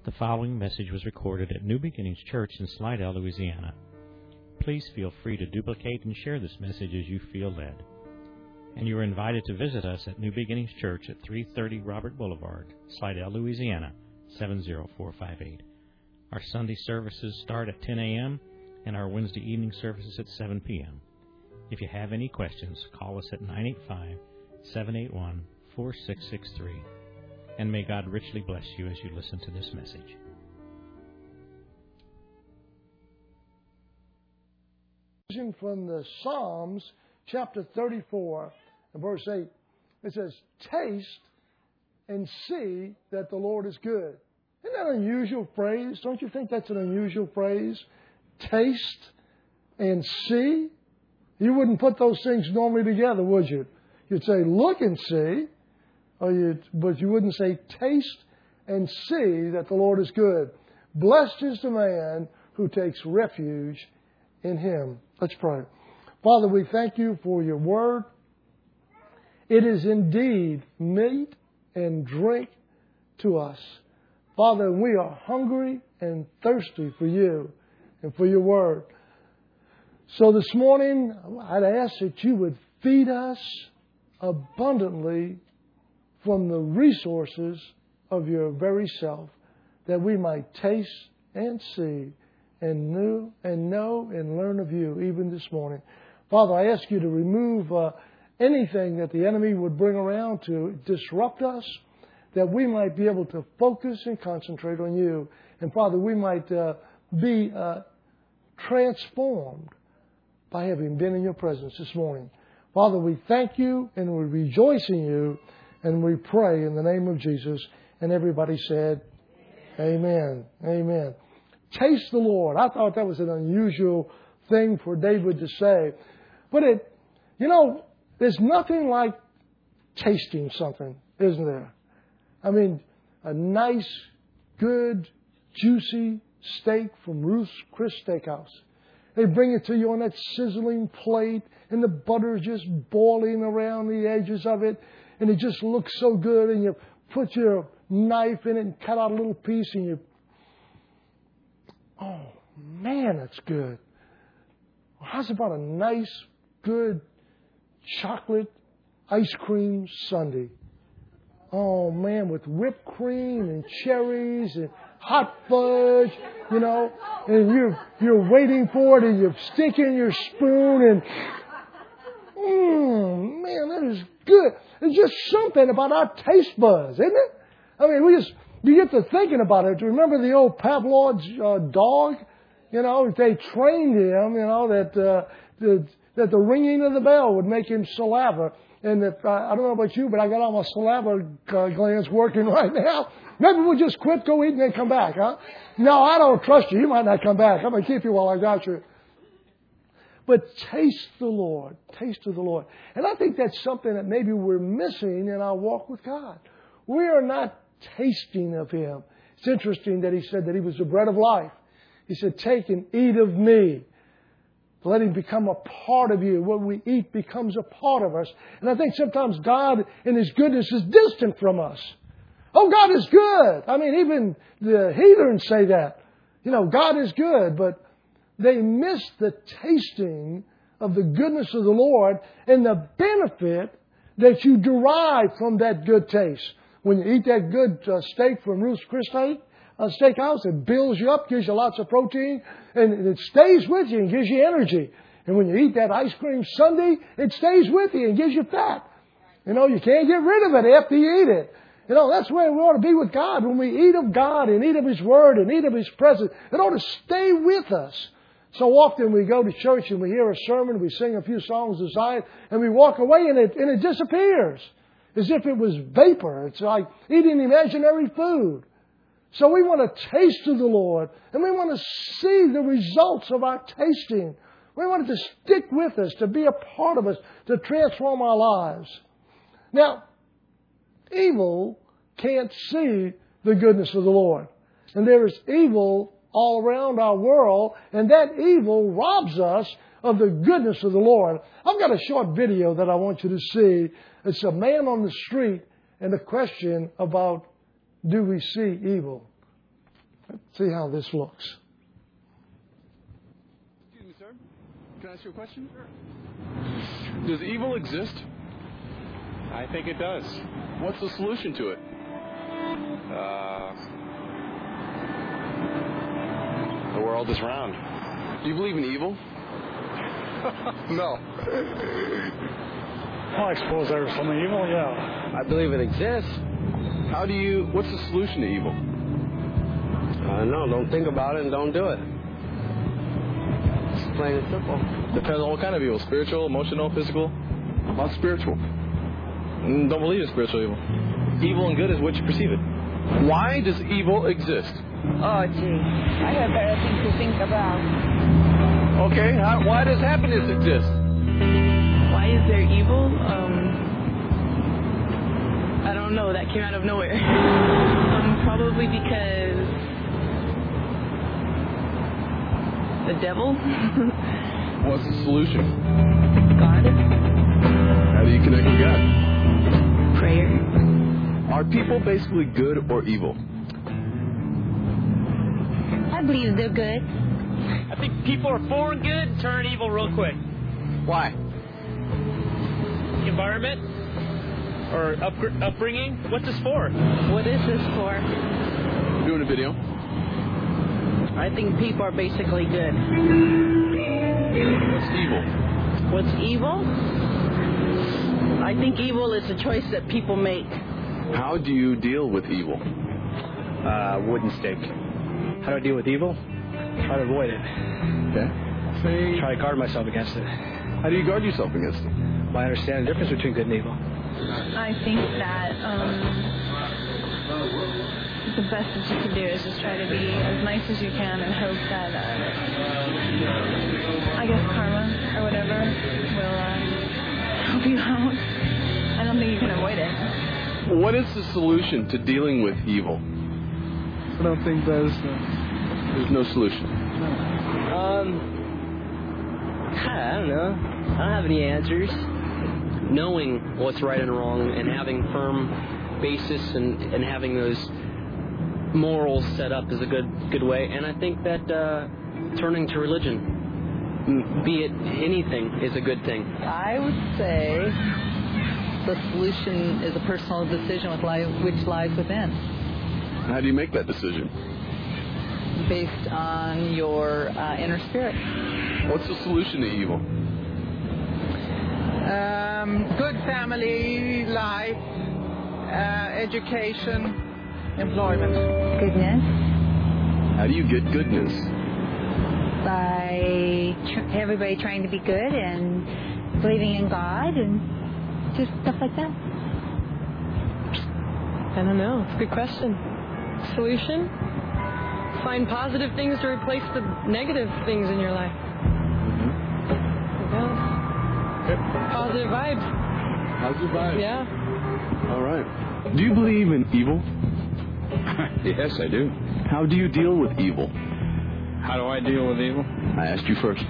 The following message was recorded at New Beginnings Church in Slidell, Louisiana. Please feel free to duplicate and share this message as you feel led. And you are invited to visit us at New Beginnings Church at 330 Robert Boulevard, Slidell, Louisiana, 70458. Our Sunday services start at 10 a.m. and our Wednesday evening services at 7 p.m. If you have any questions, call us at 985-781-4663. And may God richly bless you as you listen to this message. From the Psalms, chapter 34, and verse 8, it says, "Taste and see that the Lord is good." Isn't that an unusual phrase? Don't you think that's an unusual phrase? Taste and see? You wouldn't put those things normally together, would you? You'd say, look and see. But you wouldn't say, taste and see that the Lord is good. Blessed is the man who takes refuge in Him. Let's pray. Father, we thank you for your word. It is indeed meat and drink to us. Father, we are hungry and thirsty for you and for your word. So this morning, I'd ask that you would feed us abundantly from the resources of your very self, that we might taste and see and know and learn of you even this morning. Father, I ask you to remove anything that the enemy would bring around to disrupt us, that we might be able to focus and concentrate on you. And Father, we might be transformed by having been in your presence this morning. Father, we thank you and we rejoice in you. And we pray in the name of Jesus. And everybody said, Amen. Amen. Taste the Lord. I thought that was an unusual thing for David to say. But there's nothing like tasting something, isn't there? I mean, a nice, good, juicy steak from Ruth's Chris Steakhouse. They bring it to you on that sizzling plate, and the butter is just boiling around the edges of it. And it just looks so good, and you put your knife in it and cut out a little piece, and oh man, that's good. How's about a nice, good chocolate ice cream sundae? Oh man, with whipped cream and cherries and hot fudge, and you're waiting for it, and you're sticking your spoon, and man, that is good. There's just something about our taste buds, isn't it? I mean, you get to thinking about it. Remember the old Pavlov's dog? They trained him, that the ringing of the bell would make him saliva. And I don't know about you, but I got all my saliva glands working right now. Maybe we'll just quit, go eat, and then come back, huh? No, I don't trust you. You might not come back. I'm going to keep you while I got you. But taste the Lord. Taste of the Lord. And I think that's something that maybe we're missing in our walk with God. We are not tasting of Him. It's interesting that He said that He was the bread of life. He said, take and eat of me. Let Him become a part of you. What we eat becomes a part of us. And I think sometimes God in His goodness is distant from us. Oh, God is good. I mean, even the heathens say that. God is good, but they miss the tasting of the goodness of the Lord and the benefit that you derive from that good taste. When you eat that good steak from Ruth's Chris Steakhouse, it builds you up, gives you lots of protein, and it stays with you and gives you energy. And when you eat that ice cream sundae, it stays with you and gives you fat. You can't get rid of it after you eat it. That's where we ought to be with God. When we eat of God and eat of His Word and eat of His presence, it ought to stay with us. So often we go to church and we hear a sermon, we sing a few songs of Zion, and we walk away and it disappears. As if it was vapor. It's like eating imaginary food. So we want to taste of the Lord, and we want to see the results of our tasting. We want it to stick with us, to be a part of us, to transform our lives. Now, evil can't see the goodness of the Lord. And there is evil all around our world, and that evil robs us of the goodness of the Lord. I've got a short video that I want you to see. It's a man on the street and a question about, do we see evil? Let's see how this looks. Excuse me, sir. Can I ask you a question? Sure. Does evil exist? I think it does. What's the solution to it? The world is round. Do you believe in evil? No. Well, I suppose there's some evil, yeah. I believe it exists. What's the solution to evil? No, don't think about it and don't do it. It's plain and simple. Depends on what kind of evil. Spiritual, emotional, physical. About spiritual. Don't believe in spiritual evil. Evil and good is what you perceive it. Why does evil exist? Oh, gee. I have better things to think about. Okay, why does happiness exist? Why is there evil? I don't know. That came out of nowhere. Probably because the devil. What's the solution? God. How do you connect with God? Prayer. Are people basically good or evil? I believe they're good. I think people are born good and turn evil real quick. Why? Environment or upbringing. What's this for? What is this for? Doing a video. I think people are basically good. What's evil? What's evil? I think evil is a choice that people make. How do you deal with evil? Wooden stake. How do I deal with evil? Try to avoid it. Okay. Try to guard myself against it. How do you guard yourself against it? By understanding the difference between good and evil. I think that the best that you can do is just try to be as nice as you can and hope that, I guess, karma or whatever will help you out. I don't think you can avoid it. What is the solution to dealing with evil? I don't think there's no solution. I don't know. I don't have any answers. Knowing what's right and wrong and having firm basis and having those morals set up is a good way. And I think that turning to religion, be it anything, is a good thing. I would say the solution is a personal decision which lies within, How do you make that decision? based on your inner spirit. What's the solution to evil? Good family life, education, employment. Goodness. How do you get goodness? By everybody trying to be good and believing in God and just stuff like that. I don't know. It's a good question. Solution? Find positive things to replace the negative things in your life. Positive vibes. Positive vibes. Yeah. All right. Do you believe in evil? Yes, I do. How do you deal with evil? How do I deal with evil? I asked you first.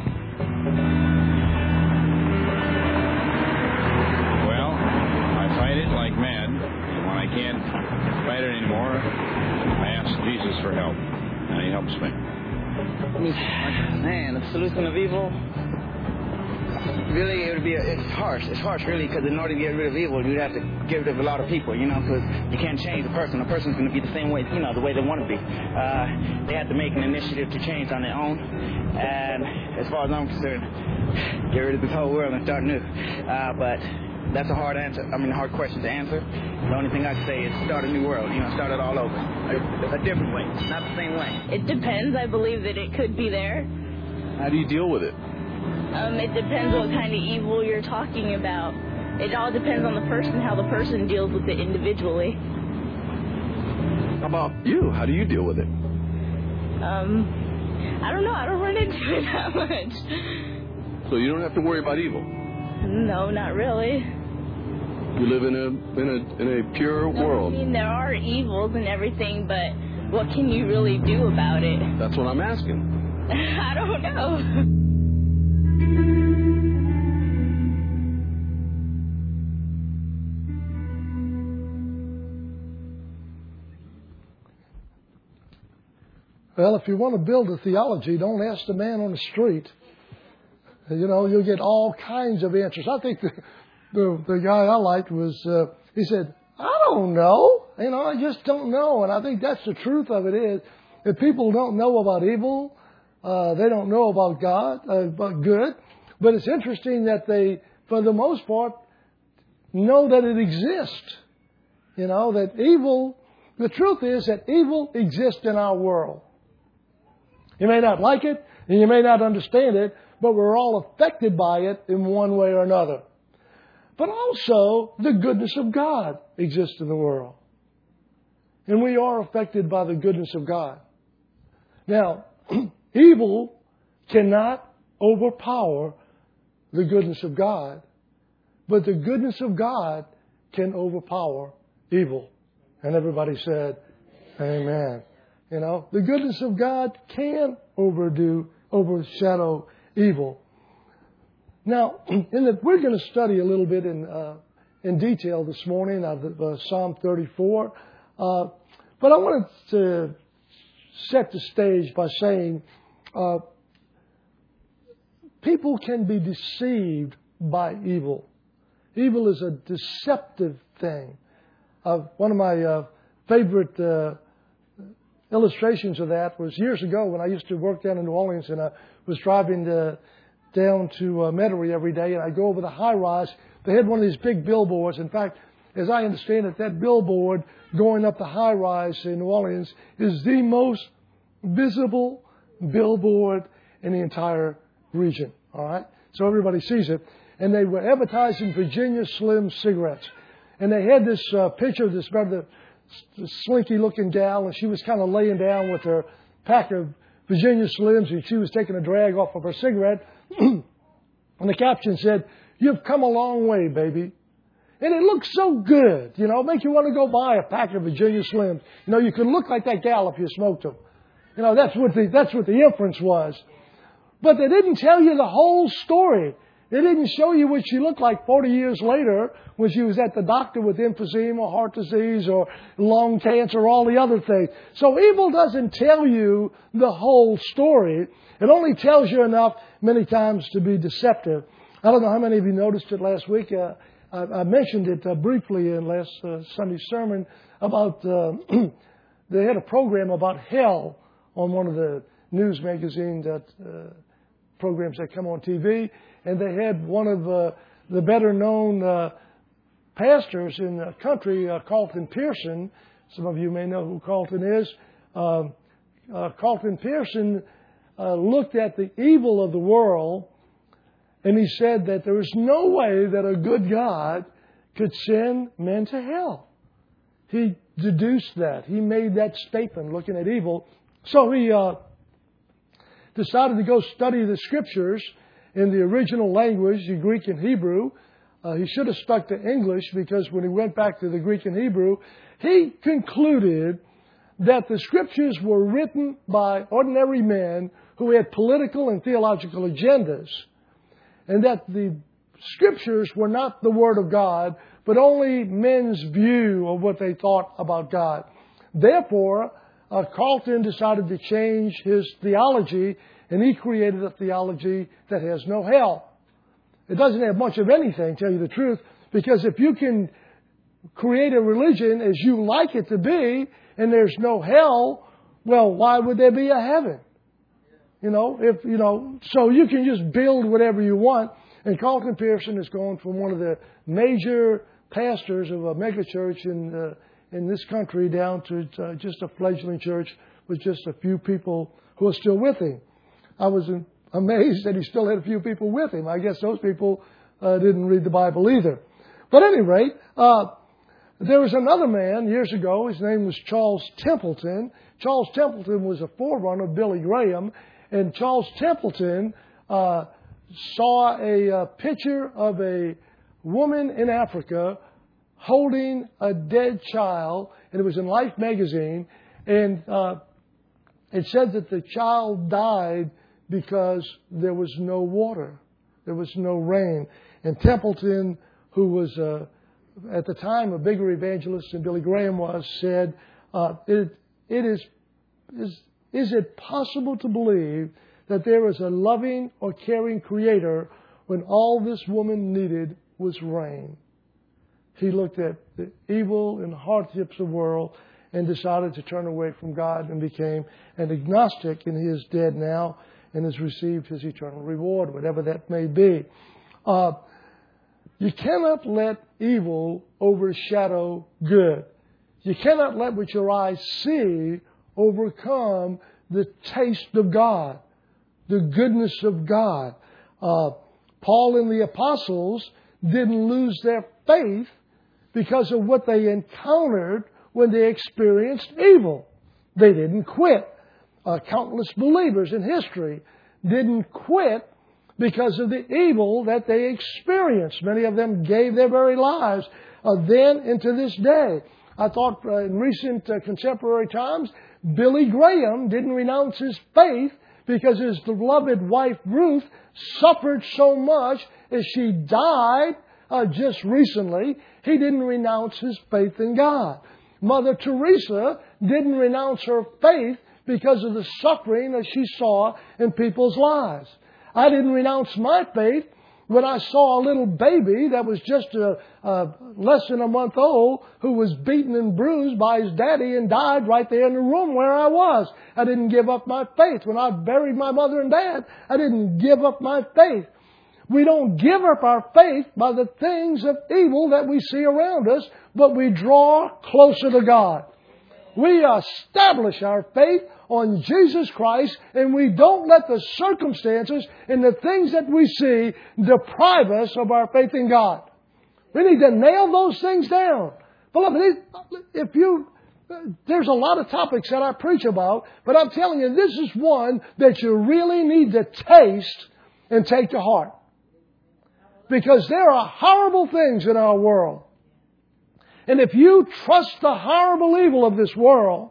Well, I fight it like mad. When I can't fight it anymore, I ask Jesus for help, and he helps me. Man, the solution of evil, really, it would be, it's harsh. It's harsh, really, because in order to get rid of evil, you'd have to get rid of a lot of people, because you can't change the person. The person's going to be the same way, the way they want to be. They have to make an initiative to change on their own. And as far as I'm concerned, get rid of this whole world and start new. But that's a hard hard question to answer. The only thing I can say is start a new world, start it all over. A different way, not the same way. It depends. I believe that it could be there. How do you deal with it? It depends what kind of evil you're talking about. It all depends on the person, how the person deals with it individually. How about you? How do you deal with it? I don't know. I don't run into it that much. So you don't have to worry about evil? No, not really. You live in a pure world. I mean, there are evils and everything, but what can you really do about it? That's what I'm asking. I don't know. Well, if you want to build a theology, don't ask the man on the street. You know, you'll get all kinds of answers. I think the guy I liked was, he said, I don't know. You know, I just don't know. And I think that's the truth of it is, if people don't know about evil, they don't know about God, about good. But it's interesting that they, for the most part, know that it exists. You know, that evil, the truth is that evil exists in our world. You may not like it, and you may not understand it, but we're all affected by it in one way or another. But also, the goodness of God exists in the world. And we are affected by the goodness of God. Now, evil cannot overpower the goodness of God, but the goodness of God can overpower evil. And everybody said, amen. You know, the goodness of God can overshadow evil. Now, we're going to study a little bit in detail this morning out of Psalm 34. But I wanted to set the stage by saying people can be deceived by evil. Evil is a deceptive thing. One of my favorite illustrations of that was years ago when I used to work down in New Orleans, and I was driving down to Metairie every day, and I go over the high-rise. They had one of these big billboards. In fact, as I understand it, that billboard going up the high-rise in New Orleans is the most visible billboard in the entire region. All right? So everybody sees it. And they were advertising Virginia Slim cigarettes. And they had this picture of this rather slinky-looking gal, and she was kind of laying down with her pack of Virginia Slims, and she was taking a drag off of her cigarette. And the caption said, "You've come a long way, baby." And it looked so good, you know, make you want to go buy a pack of Virginia Slims. You know, you could look like that gal if you smoked them. You know, that's what the inference was. But they didn't tell you the whole story. They didn't show you what she looked like 40 years later when she was at the doctor with emphysema or heart disease or lung cancer or all the other things. So evil doesn't tell you the whole story. It only tells you enough many times to be deceptive. I don't know how many of you noticed it last week. I mentioned it briefly in last Sunday's sermon about they had a program about hell on one of the news magazine programs that come on TV. And they had one of the better-known pastors in the country, Carlton Pearson. Some of you may know who Carlton is. Carlton Pearson looked at the evil of the world, and he said that there is no way that a good God could send men to hell. He deduced that. He made that statement looking at evil. So he decided to go study the Scriptures in the original language, the Greek and Hebrew. He should have stuck to English, because when he went back to the Greek and Hebrew, he concluded that the Scriptures were written by ordinary men who had political and theological agendas, and that the Scriptures were not the Word of God, but only men's view of what they thought about God. Therefore, Carlton decided to change his theology, and he created a theology that has no hell. It doesn't have much of anything, to tell you the truth, because if you can create a religion as you like it to be, and there's no hell, well, why would there be a heaven? So you can just build whatever you want. And Carlton Pearson has gone from one of the major pastors of a megachurch in this country down to just a fledgling church with just a few people who are still with him. I was amazed that he still had a few people with him. I guess those people didn't read the Bible either. But at any rate, there was another man years ago. His name was Charles Templeton. Charles Templeton was a forerunner of Billy Graham. And Charles Templeton saw a picture of a woman in Africa holding a dead child. And it was in Life magazine. And it said that the child died because there was no water. There was no rain. And Templeton, who was at the time a bigger evangelist than Billy Graham was, said, it is is it possible to believe that there is a loving or caring Creator when all this woman needed was rain? He looked at the evil and hardships of the world and decided to turn away from God and became an agnostic, and he is dead now and has received his eternal reward, whatever that may be. You cannot let evil overshadow good. You cannot let what your eyes see overcome the taste of God, the goodness of God. Paul and the apostles didn't lose their faith because of what they encountered when they experienced evil. They didn't quit. Countless believers in history didn't quit because of the evil that they experienced. Many of them gave their very lives then into this day. I thought in recent contemporary times, Billy Graham didn't renounce his faith because his beloved wife Ruth suffered so much as she died just recently. He didn't renounce his faith in God. Mother Teresa didn't renounce her faith because of the suffering that she saw in people's lives. I didn't renounce my faith when I saw a little baby that was just less than a month old who was beaten and bruised by his daddy and died right there in the room where I was. I didn't give up my faith. When I buried my mother and dad, I didn't give up my faith. We don't give up our faith by the things of evil that we see around us, but we draw closer to God. We establish our faith on Jesus Christ, and we don't let the circumstances and the things that we see deprive us of our faith in God. We need to nail those things down. Beloved, there's a lot of topics that I preach about, but I'm telling you, this is one that you really need to taste and take to heart. Because there are horrible things in our world. And if you trust the horrible evil of this world,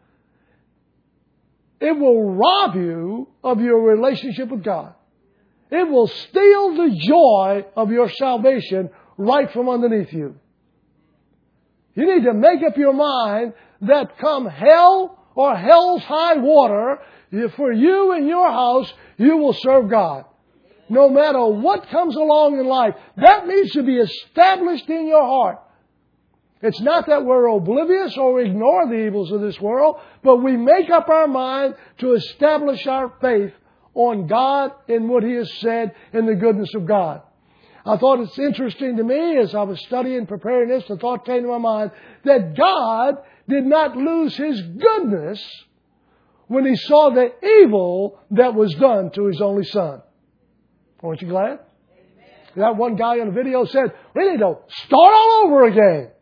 it will rob you of your relationship with God. It will steal the joy of your salvation right from underneath you. You need to make up your mind that come hell or hell's high water, for you and your house, you will serve God. No matter what comes along in life, that needs to be established in your heart. It's not that we're oblivious or ignore the evils of this world, but we make up our mind to establish our faith on God and what He has said in the goodness of God. I thought it's interesting to me as I was studying, preparing this, the thought came to my mind that God did not lose His goodness when He saw the evil that was done to His only Son. Aren't you glad? Amen. That one guy on the video said, we need to start all over again.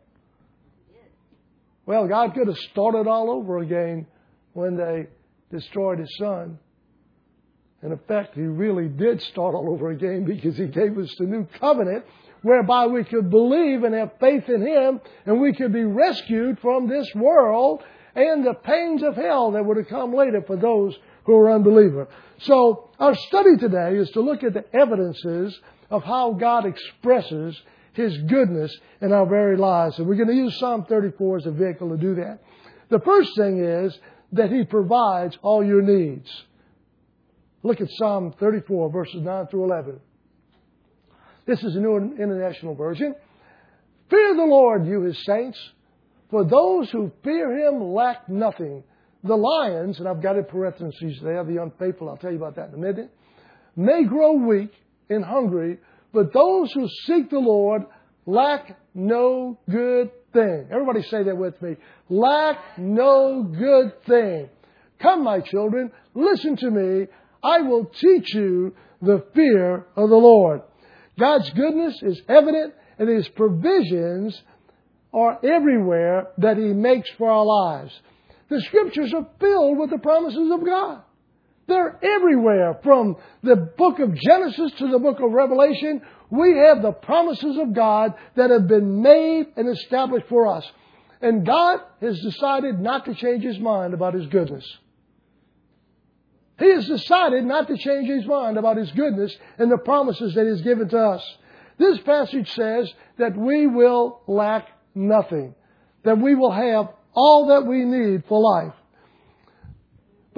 Well, God could have started all over again when they destroyed His Son. In effect, He really did start all over again because He gave us the new covenant whereby we could believe and have faith in Him and we could be rescued from this world and the pains of hell that would have come later for those who are unbelievers. So our study today is to look at the evidences of how God expresses His goodness in our very lives. And we're going to use Psalm 34 as a vehicle to do that. The first thing is that He provides all your needs. Look at Psalm 34, verses 9 through 11. This is a New International Version. Fear the Lord, you His saints, for those who fear Him lack nothing. The lions, and I've got in parentheses there, the unfaithful, I'll tell you about that in a minute, may grow weak and hungry, but those who seek the Lord lack no good thing. Everybody say that with me. Lack no good thing. Come, my children, listen to me. I will teach you the fear of the Lord. God's goodness is evident, and His provisions are everywhere that He makes for our lives. The Scriptures are filled with the promises of God. They're everywhere. From the book of Genesis to the book of Revelation, we have the promises of God that have been made and established for us. And God has decided not to change His mind about His goodness. He has decided not to change His mind about His goodness and the promises that He has given to us. This passage says that we will lack nothing, that we will have all that we need for life.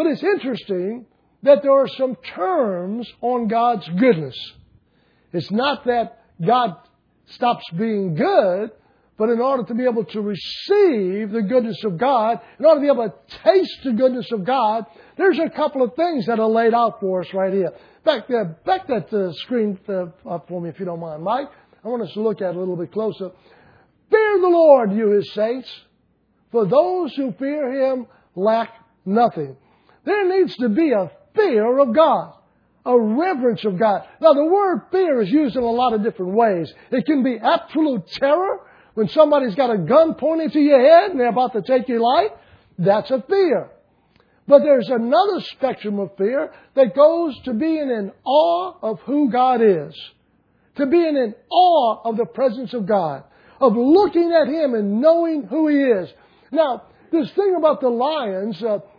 But it's interesting that there are some terms on God's goodness. It's not that God stops being good, but in order to be able to receive the goodness of God, in order to be able to taste the goodness of God, there's a couple of things that are laid out for us right here. Back that screen up for me, if you don't mind, Mike. I want us to look at it a little bit closer. Fear the Lord, you His saints, for those who fear Him lack nothing. There needs to be a fear of God, a reverence of God. Now, the word fear is used in a lot of different ways. It can be absolute terror. When somebody's got a gun pointed to your head and they're about to take your life, that's a fear. But there's another spectrum of fear that goes to being in awe of who God is, to being in awe of the presence of God, of looking at Him and knowing who He is. Now, this thing about the lions,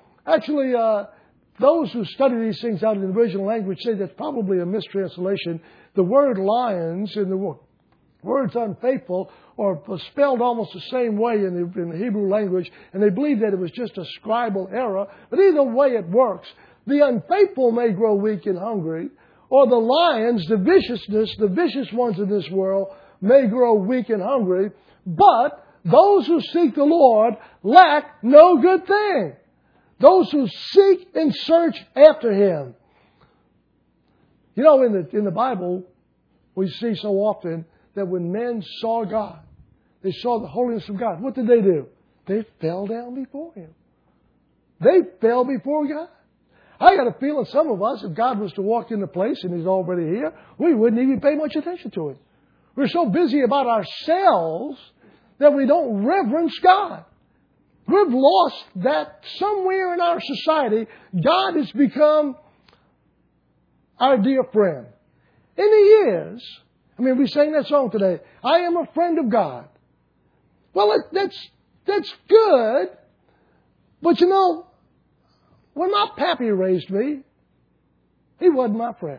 those who study these things out in the original language say that's probably a mistranslation. The word lions and the words unfaithful are spelled almost the same way in the Hebrew language, and they believe that it was just a scribal error. But either way it works. The unfaithful may grow weak and hungry, or the lions, the vicious ones in this world, may grow weak and hungry, but those who seek the Lord lack no good thing. Those who seek and search after Him. You know, in the Bible, we see so often that when men saw God, they saw the holiness of God. What did they do? They fell down before Him. They fell before God. I got a feeling some of us, if God was to walk into place and He's already here, we wouldn't even pay much attention to Him. We're so busy about ourselves that we don't reverence God. We've lost that somewhere in our society. God has become our dear friend. And He is. We sang that song today. I am a friend of God. Well, that's good. But you know, when my pappy raised me, he wasn't my friend.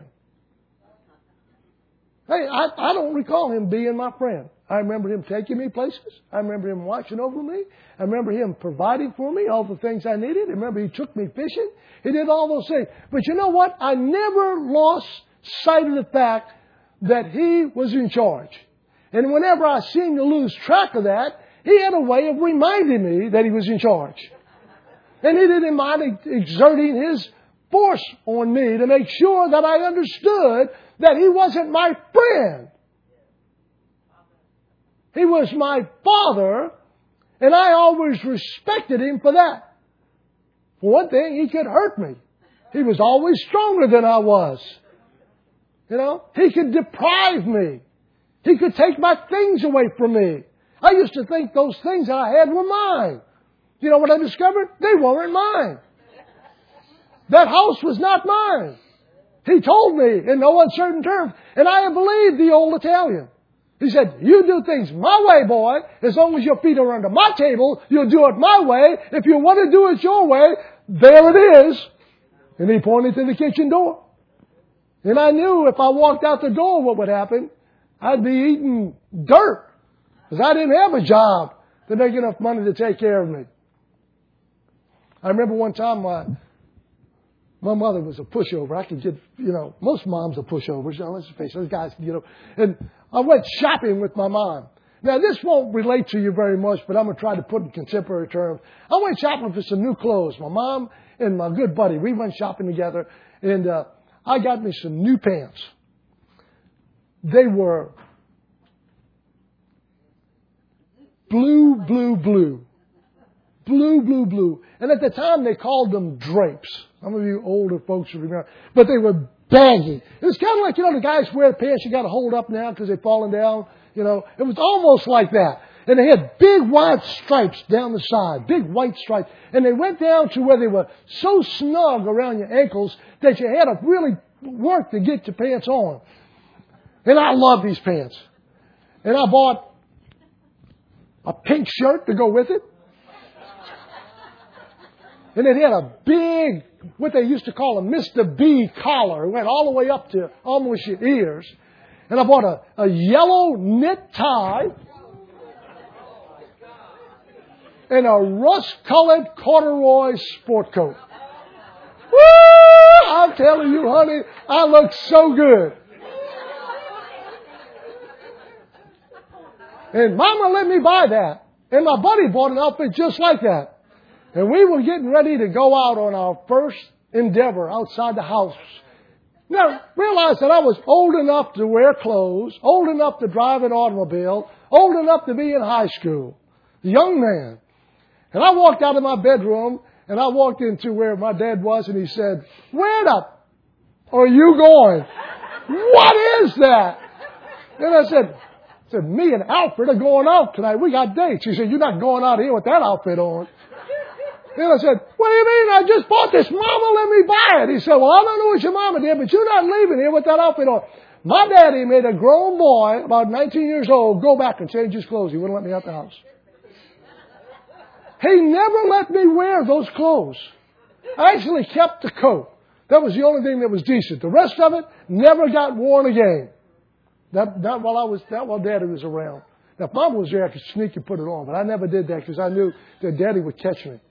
Hey, I don't recall him being my friend. I remember him taking me places. I remember him watching over me. I remember him providing for me all the things I needed. I remember he took me fishing. He did all those things. But you know what? I never lost sight of the fact that He was in charge. And whenever I seemed to lose track of that, He had a way of reminding me that He was in charge. And He didn't mind exerting His force on me to make sure that I understood that He wasn't my friend. He was my Father, and I always respected Him for that. For one thing, He could hurt me. He was always stronger than I was. You know, He could deprive me. He could take my things away from me. I used to think those things that I had were mine. You know what I discovered? They weren't mine. That house was not mine. He told me in no uncertain terms. And I believed the old Italian. He said, you do things my way, boy. As long as your feet are under my table, you'll do it my way. If you want to do it your way, there it is. And he pointed to the kitchen door. And I knew if I walked out the door what would happen. I'd be eating dirt. Because I didn't have a job to make enough money to take care of me. I remember one time my mother was a pushover. I could get, most moms are pushovers. Let's face it, those guys, And I went shopping with my mom. Now, this won't relate to you very much, but I'm going to try to put it in contemporary terms. I went shopping for some new clothes. My mom and my good buddy, we went shopping together, and I got me some new pants. They were blue. And at the time, they called them drapes. Some of you older folks will remember. But they were baggy. It was kind of like, the guys wear pants you got to hold up now because they're falling down. It was almost like that. And they had big white stripes down the side, big white stripes. And they went down to where they were so snug around your ankles that you had to really work to get your pants on. And I love these pants. And I bought a pink shirt to go with it. And it had a big, what they used to call a Mr. B collar. It went all the way up to almost your ears. And I bought a yellow knit tie and a rust-colored corduroy sport coat. I'm telling you, honey, I look so good. And Mama let me buy that. And my buddy bought an outfit just like that. And we were getting ready to go out on our first endeavor outside the house. Now, realized that I was old enough to wear clothes, old enough to drive an automobile, old enough to be in high school. A young man. And I walked out of my bedroom, and I walked into where my dad was, and he said, "Where the are you going?" "What is that?" And I said, "Me and Alfred are going out tonight. We got dates." He said, "You're not going out here with that outfit on." And I said, "What do you mean? I just bought this. Mama let me buy it." He said, "Well, I don't know what your mama did, but you're not leaving here with that outfit on." My daddy made a grown boy, about 19 years old, go back and change his clothes. He wouldn't let me out the house. He never let me wear those clothes. I actually kept the coat. That was the only thing that was decent. The rest of it never got worn again. Not while Daddy was around. Now, if Mom was there, I could sneak and put it on, but I never did that because I knew that Daddy would catch me.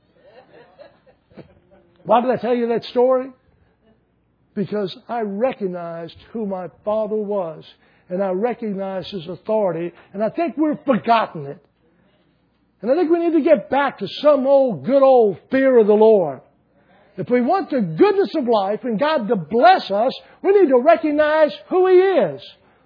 Why did I tell you that story? Because I recognized who my father was, and I recognized his authority, and I think we've forgotten it. And I think we need to get back to some good old fear of the Lord. If we want the goodness of life and God to bless us, we need to recognize who He is.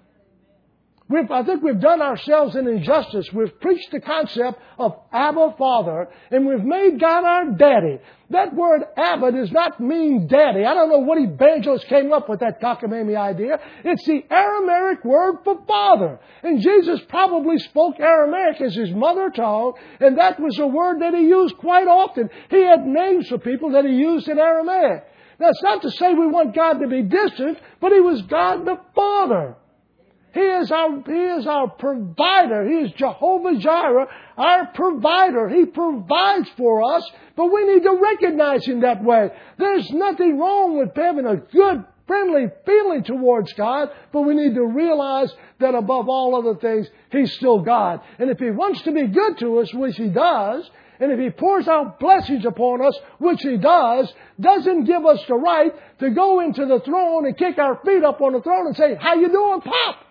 I think we've done ourselves an injustice. We've preached the concept of Abba Father, and we've made God our daddy. That word Abba does not mean daddy. I don't know what evangelist came up with that cockamamie idea. It's the Aramaic word for father. And Jesus probably spoke Aramaic as his mother tongue, and that was a word that he used quite often. He had names for people that he used in Aramaic. Now, it's not to say we want God to be distant, but He was God the Father. He is our provider. He is Jehovah Jireh, our provider. He provides for us, but we need to recognize Him that way. There's nothing wrong with having a good, friendly feeling towards God, but we need to realize that above all other things, He's still God. And if He wants to be good to us, which He does, and if He pours out blessings upon us, which He doesn't give us the right to go into the throne and kick our feet up on the throne and say, "How you doing, Pop?"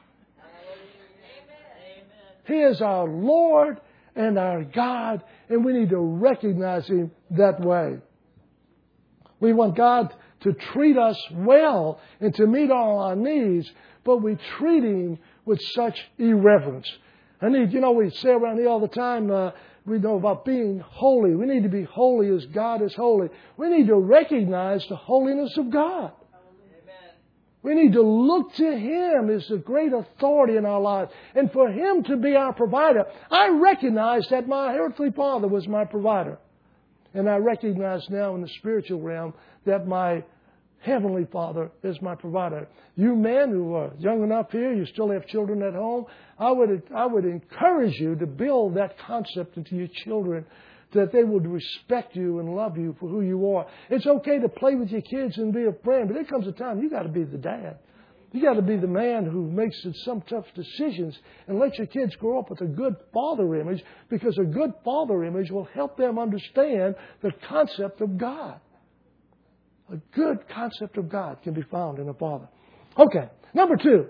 He is our Lord and our God, and we need to recognize Him that way. We want God to treat us well and to meet all our needs, but we treat Him with such irreverence. We say around here all the time, we know about being holy. We need to be holy as God is holy. We need to recognize the holiness of God. We need to look to Him as the great authority in our lives. And for Him to be our provider. I recognize that my earthly father was my provider. And I recognize now in the spiritual realm that my heavenly Father is my provider. You men who are young enough here, you still have children at home, I would encourage you to build that concept into your children, that they would respect you and love you for who you are. It's okay to play with your kids and be a friend, but there comes a time you got to be the dad. You got to be the man who makes some tough decisions and let your kids grow up with a good father image, because a good father image will help them understand the concept of God. A good concept of God can be found in a father. Okay, number 2.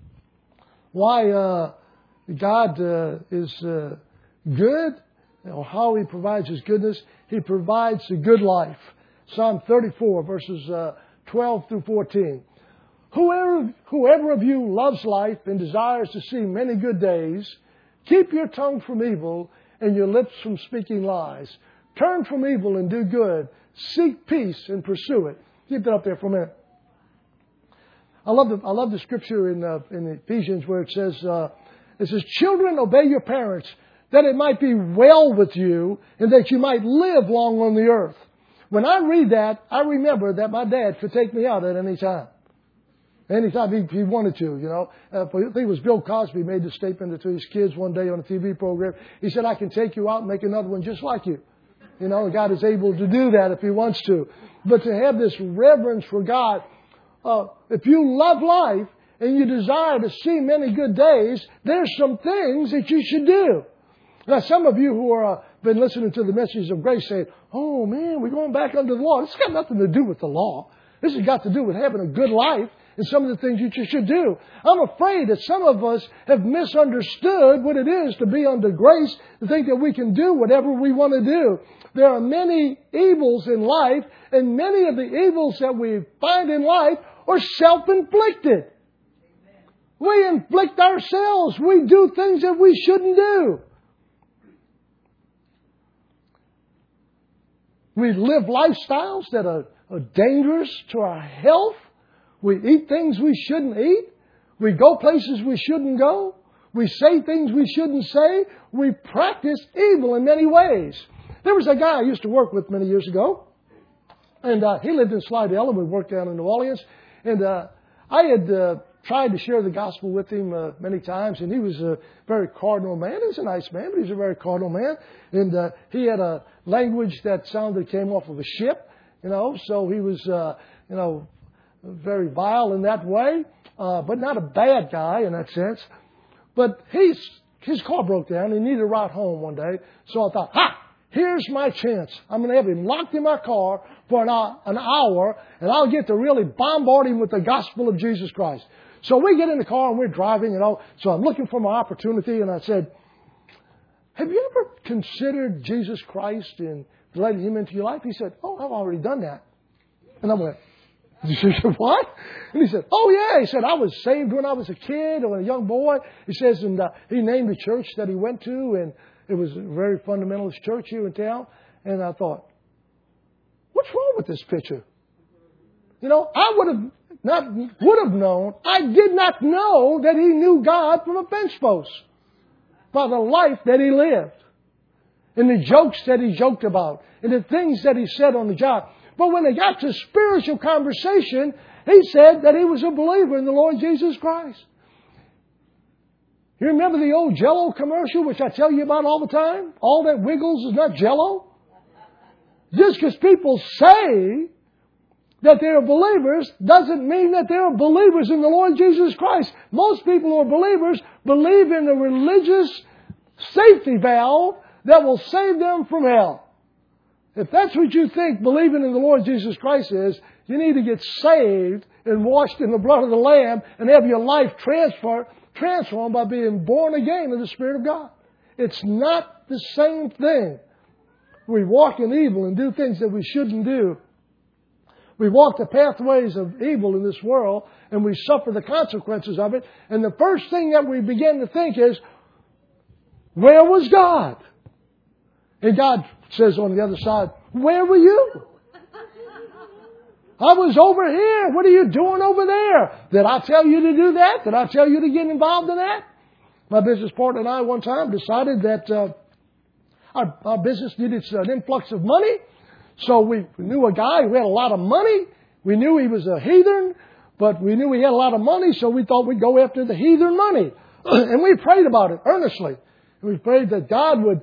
Why God is good, or how He provides His goodness. He provides a good life. Psalm 34, verses 12 through 14. Whoever of you loves life and desires to see many good days, keep your tongue from evil and your lips from speaking lies. Turn from evil and do good. Seek peace and pursue it. Keep that up there for a minute. I love the scripture in Ephesians where it says, "Children, obey your parents, that it might be well with you and that you might live long on the earth." When I read that, I remember that my dad could take me out at any time. Anytime he wanted to, I think it was Bill Cosby made the statement to his kids one day on a TV program. He said, "I can take you out and make another one just like you." God is able to do that if He wants to. But to have this reverence for God, if you love life and you desire to see many good days, there's some things that you should do. Now, some of you who are been listening to the messages of grace say, "Oh man, we're going back under the law." It's got nothing to do with the law. This has got to do with having a good life and some of the things that you should do. I'm afraid that some of us have misunderstood what it is to be under grace, to think that we can do whatever we want to do. There are many evils in life, and many of the evils that we find in life are self-inflicted. We inflict ourselves. We do things that we shouldn't do. We live lifestyles that are dangerous to our health. We eat things we shouldn't eat. We go places we shouldn't go. We say things we shouldn't say. We practice evil in many ways. There was a guy I used to work with many years ago. And he lived in Slidell, and we worked down in New Orleans. And I had tried to share the gospel with him many times. And he was a very cardinal man. He was a nice man, but he was a very cardinal man. And he had a language that sounded came off of a ship, so he was, very vile in that way, but not a bad guy in that sense. But his car broke down. He needed a ride home one day. So I thought, here's my chance. I'm going to have him locked in my car for an hour, and I'll get to really bombard him with the gospel of Jesus Christ. So we get in the car and we're driving, So I'm looking for my opportunity, and I said, have you ever considered Jesus Christ and letting Him into your life? He said, oh, I've already done that. And I went, what? And he said, oh, yeah. He said, I was saved when I was a kid or a young boy. He says, and he named the church that he went to, and it was a very fundamentalist church here in town. And I thought, what's wrong with this picture? I would have known. I did not know that he knew God from a bench post by the life that he lived and the jokes that he joked about and the things that he said on the job. But when they got to spiritual conversation, he said that he was a believer in the Lord Jesus Christ. You remember the old Jell-O commercial, which I tell you about all the time? All that wiggles is not Jell-O. Just because people say that they're believers doesn't mean that they're believers in the Lord Jesus Christ. Most people who are believers believe in the religious safety valve that will save them from hell. If that's what you think believing in the Lord Jesus Christ is, you need to get saved and washed in the blood of the Lamb and have your life transformed by being born again in the Spirit of God. It's not the same thing. We walk in evil and do things that we shouldn't do. We walk the pathways of evil in this world, and we suffer the consequences of it. And the first thing that we begin to think is, where was God? And God says on the other side, where were you? I was over here. What are you doing over there? Did I tell you to do that? Did I tell you to get involved in that? My business partner and I one time decided that our business needed an influx of money. So we knew a guy who had a lot of money. We knew he was a heathen, but we knew he had a lot of money, so we thought we'd go after the heathen money. And we prayed about it earnestly. And we prayed that God would,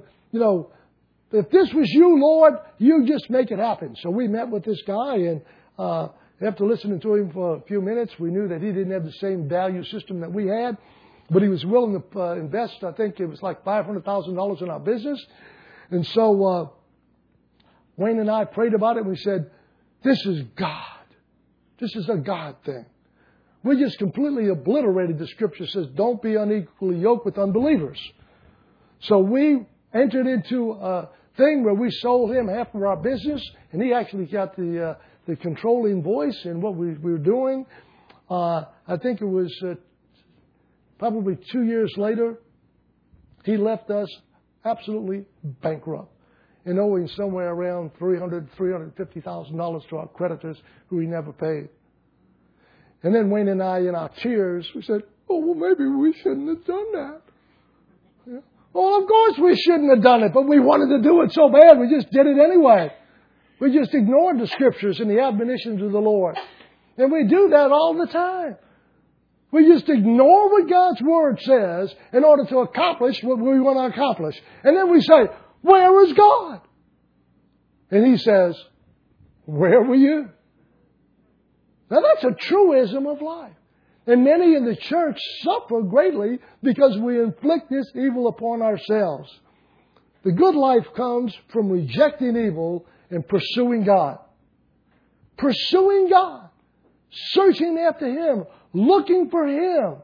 if this was you, Lord, you just make it happen. So we met with this guy, and after listening to him for a few minutes, we knew that he didn't have the same value system that we had, but he was willing to invest, I think it was like $500,000 in our business. And so Wayne and I prayed about it, and we said, this is God. This is a God thing. We just completely obliterated the scripture that says, don't be unequally yoked with unbelievers. So we entered into a thing where we sold him half of our business, and he actually got the controlling voice in what we were doing. I think it was probably 2 years later, he left us absolutely bankrupt and owing somewhere around $350,000 to our creditors who he never paid. And then Wayne and I, in our tears, we said, oh, well, maybe we shouldn't have done that. Yeah. Well, of course we shouldn't have done it, but we wanted to do it so bad, we just did it anyway. We just ignored the scriptures and the admonitions of the Lord. And we do that all the time. We just ignore what God's Word says in order to accomplish what we want to accomplish. And then we say, where is God? And He says, where were you? Now that's a truism of life. And many in the church suffer greatly because we inflict this evil upon ourselves. The good life comes from rejecting evil and pursuing God. Pursuing God. searching after Him, looking for Him.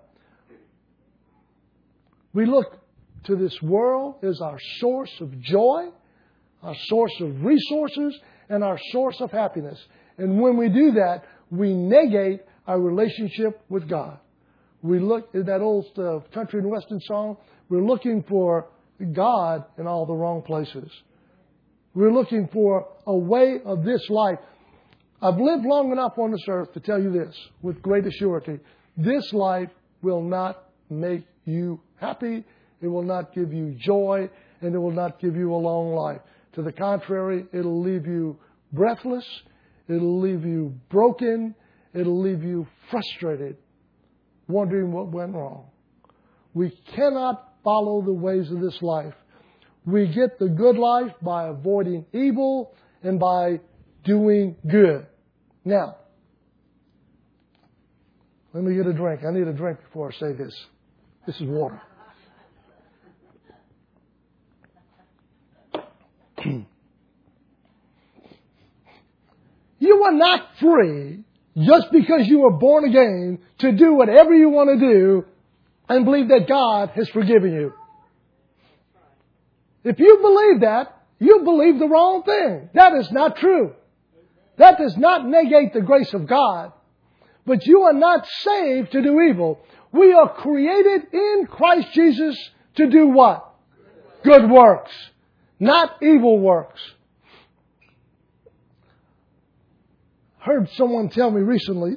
We look to this world as our source of joy, our source of resources, and our source of happiness. And when we do that, we negate our relationship with God. We look at that old country and western song. We're looking for God in all the wrong places. We're looking for a way of this life. I've lived long enough on this earth to tell you this with great assurity. This life will not make you happy. It will not give you joy, and it will not give you a long life. To the contrary, it'll leave you breathless. It'll leave you broken. It'll leave you frustrated, wondering what went wrong. We cannot follow the ways of this life. We get the good life by avoiding evil and by doing good. Now, let me get a drink. I need a drink before I say this. This is water. You are not free just because you were born again to do whatever you want to do and believe that God has forgiven you. If you believe that, you believe the wrong thing. That is not true. That does not negate the grace of God. But you are not saved to do evil. We are created in Christ Jesus to do what? Good works, not evil works. I heard someone tell me recently,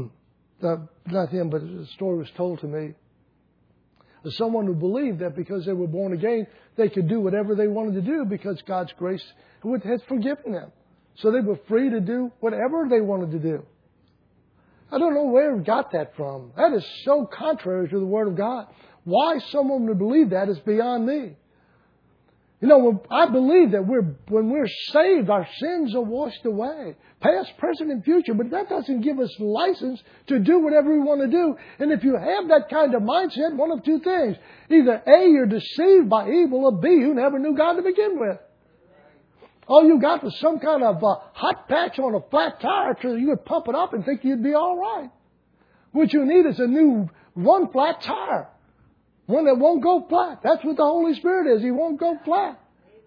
not him, but a story was told to me, of someone who believed that because they were born again, they could do whatever they wanted to do because God's grace had forgiven them. So they were free to do whatever they wanted to do. I don't know where we got that from. That is so contrary to the Word of God. Why someone would believe that is beyond me. You know, I believe that when we're saved, our sins are washed away. Past, present, and future. But that doesn't give us license to do whatever we want to do. And if you have that kind of mindset, one of two things. Either A, you're deceived by evil, or B, you never knew God to begin with. All you got was some kind of hot patch on a flat tire so you could pump it up and think you'd be all right. What you need is a new one flat tire. One that won't go flat. That's what the Holy Spirit is. He won't go flat.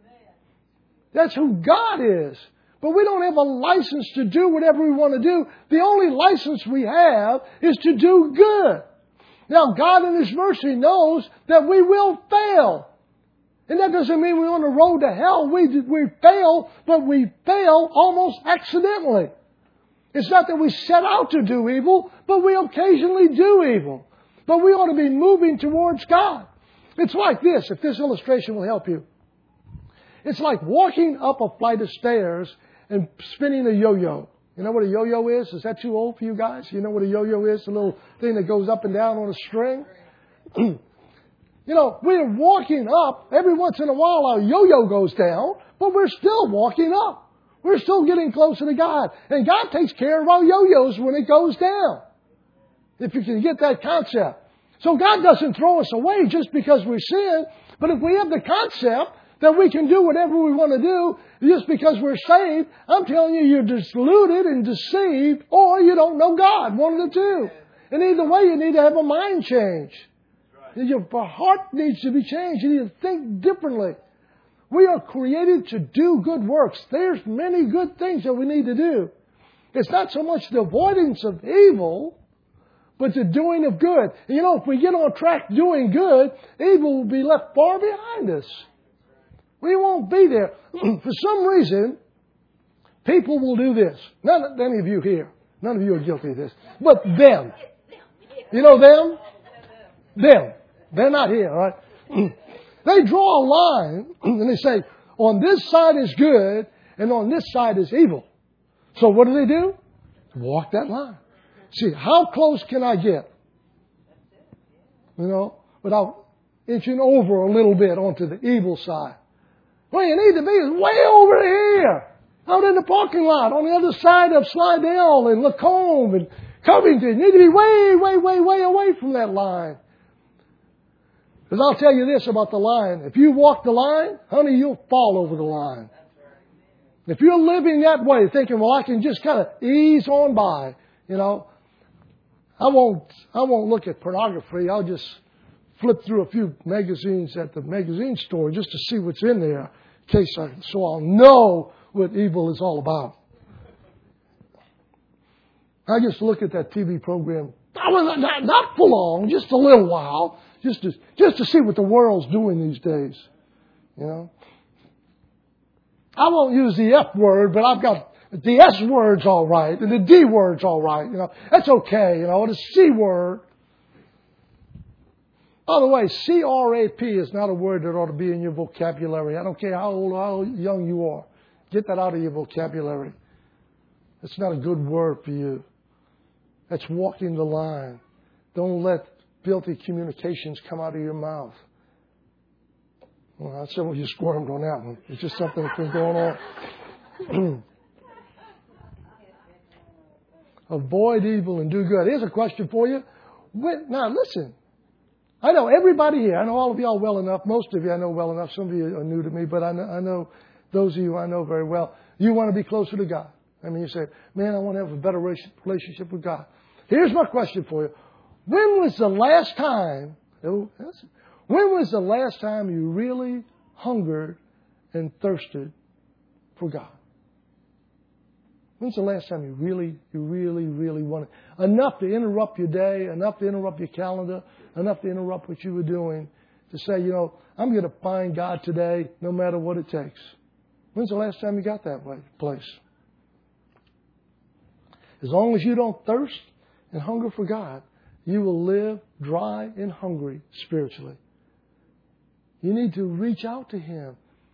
That's who God is. But we don't have a license to do whatever we want to do. The only license we have is to do good. Now, God in His mercy knows that we will fail. And that doesn't mean we're on the road to hell. We fail, but we fail almost accidentally. It's not that we set out to do evil, but we occasionally do evil. But we ought to be moving towards God. It's like this, if this illustration will help you. It's like walking up a flight of stairs and spinning a yo-yo. You know what a yo-yo is? Is that too old for you guys? You know what a yo-yo is? The little thing that goes up and down on a string? You know, we're walking up. Every once in a while our yo-yo goes down, but we're still walking up. We're still getting closer to God. And God takes care of our yo-yos when it goes down. If you can get that concept. So God doesn't throw us away just because we sin. But if we have the concept that we can do whatever we want to do just because we're saved, I'm telling you, you're deluded and deceived, or you don't know God. One of the two. And either way, you need to have a mind change. Your heart needs to be changed. You need to think differently. We are created to do good works. There's many good things that we need to do. It's not so much the avoidance of evil, but the doing of good. And you know, if we get on track doing good, evil will be left far behind us. We won't be there. For some reason, people will do this. Not any of you here. None of you are guilty of this. But them. You know them? Them. They're not here, all right? They draw a line and they say, on this side is good and on this side is evil. So what do? Walk that line. See, how close can I get? You know, without inching over a little bit onto the evil side. Where you need to be is way over here. Out in the parking lot on the other side of Slidell and Lacombe and Covington. You need to be way away from that line. Because I'll tell you this about the line. If you walk the line, honey, you'll fall over the line. If you're living that way, thinking, well, I can just kind of ease on by, you know, I won't look at pornography. I'll just flip through a few magazines at the magazine store just to see what's in there, so I'll know what evil is all about. I just look at that TV program, not for long, just a little while, just to see what the world's doing these days. You know, I won't use the F word, but I've got the S word's all right, and the D word's all right. You know, that's okay. You know, the C word. By the way, CRAP is not a word that ought to be in your vocabulary. I don't care how old or how young you are. Get that out of your vocabulary. It's not a good word for you. That's walking the line. Don't let filthy communications come out of your mouth. Well, some of you squirmed on that one. It's just something that's been going on. Avoid evil and do good. Here's a question for you. Now, listen. I know everybody here. I know all of y'all well enough. Most of you I know well enough. Some of you are new to me, but I know those of you I know very well. You want to be closer to God. I mean, you say, man, I want to have a better relationship with God. Here's my question for you. When was the last time you really hungered and thirsted for God? When's the last time you really wanted enough to interrupt your day, enough to interrupt your calendar, enough to interrupt what you were doing to say, you know, I'm going to find God today no matter what it takes? When's the last time you got that place? As long as you don't thirst and hunger for God, you will live dry and hungry spiritually. You need to reach out to Him.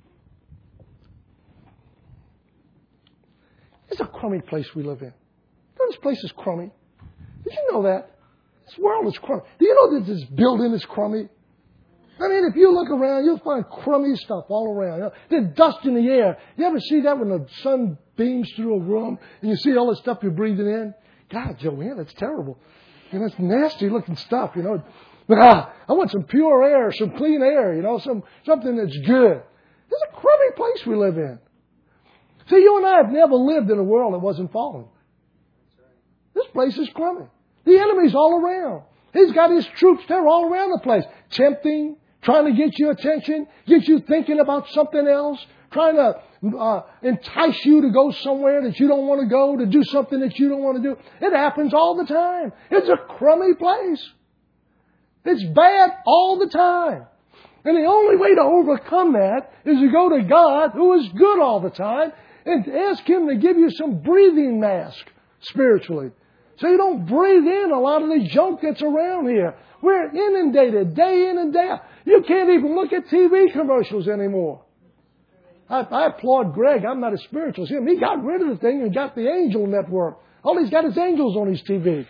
It's a crummy place we live in. You know this place is crummy? Did you know that? This world is crummy. Do you know that this building is crummy? I mean, if you look around, you'll find crummy stuff all around. You know, there's dust in the air. You ever see that when the sun beams through a room and you see all the stuff you're breathing in? God, Joanne, that's terrible. You know, it's nasty looking stuff, you know. But I want some pure air, some clean air, you know, something that's good. It's a crummy place we live in. See, you and I have never lived in a world that wasn't fallen. This place is crummy. The enemy's all around. He's got his troops there all around the place, tempting, trying to get your attention, get you thinking about something else, trying to entice you to go somewhere that you don't want to go, to do something that you don't want to do. It happens all the time. It's a crummy place. It's bad all the time. And the only way to overcome that is to go to God, who is good all the time, and ask Him to give you some breathing mask spiritually. So you don't breathe in a lot of the junk that's around here. We're inundated day in and day out. You can't even look at TV commercials anymore. I applaud Greg. I'm not as spiritual as him. He got rid of the thing and got the angel network. All he's got is angels on his TV.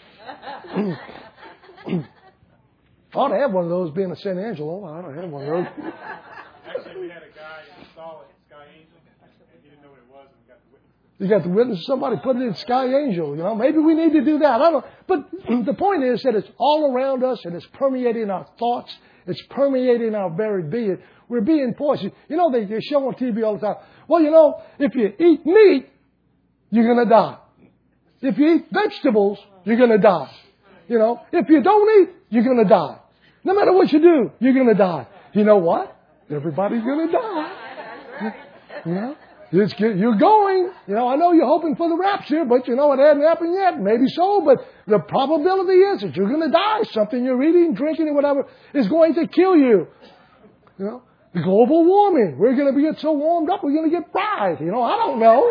I ought to have one of those being a St. Angelo. I ought to have one of those. Actually, we had a guy install it, Sky Angel, and he didn't know what it was, and we got the witness. You got the witness. Somebody put it in Sky Angel. You know, maybe we need to do that. I don't know. But the point is that it's all around us, and it's permeating our thoughts. It's permeating our very being. We're being poisoned. You know, they show on TV all the time. Well, you know, if you eat meat, you're going to die. If you eat vegetables, you're going to die. You know, if you don't eat, you're going to die. No matter what you do, you're going to die. You know what? Everybody's going to die. You know, you're going. You know, I know you're hoping for the rapture, but you know, it hasn't happened yet. Maybe so, but the probability is that you're going to die. Something you're eating, drinking, or whatever is going to kill you. You know, global warming. We're going to get so warmed up, we're going to get fried. You know, I don't know.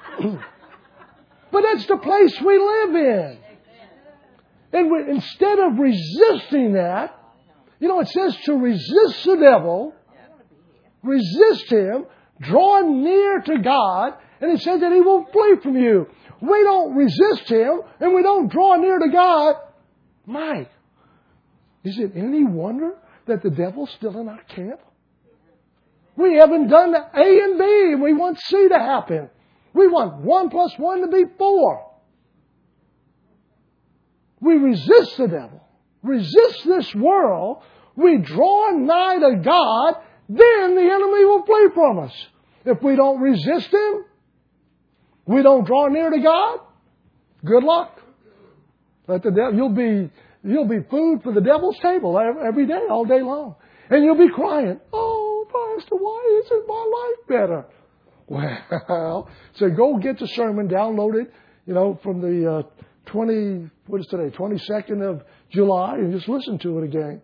But that's the place we live in. And instead of resisting that, you know, it says to resist the devil, resist him, draw near to God, and it says that he will flee from you. We don't resist him, and we don't draw near to God. Mike, is it any wonder that the devil's still in our camp? We haven't done A and B, and we want C to happen. We want 1 + 1 to be 4. We resist the devil, resist this world, we draw nigh to God, then the enemy will flee from us. If we don't resist him, we don't draw near to God, good luck. But you'll be food for the devil's table every day, all day long. And you'll be crying, oh, Pastor, why isn't my life better? Well, so go get the sermon, download it, from the 22nd of July, and just listen to it again.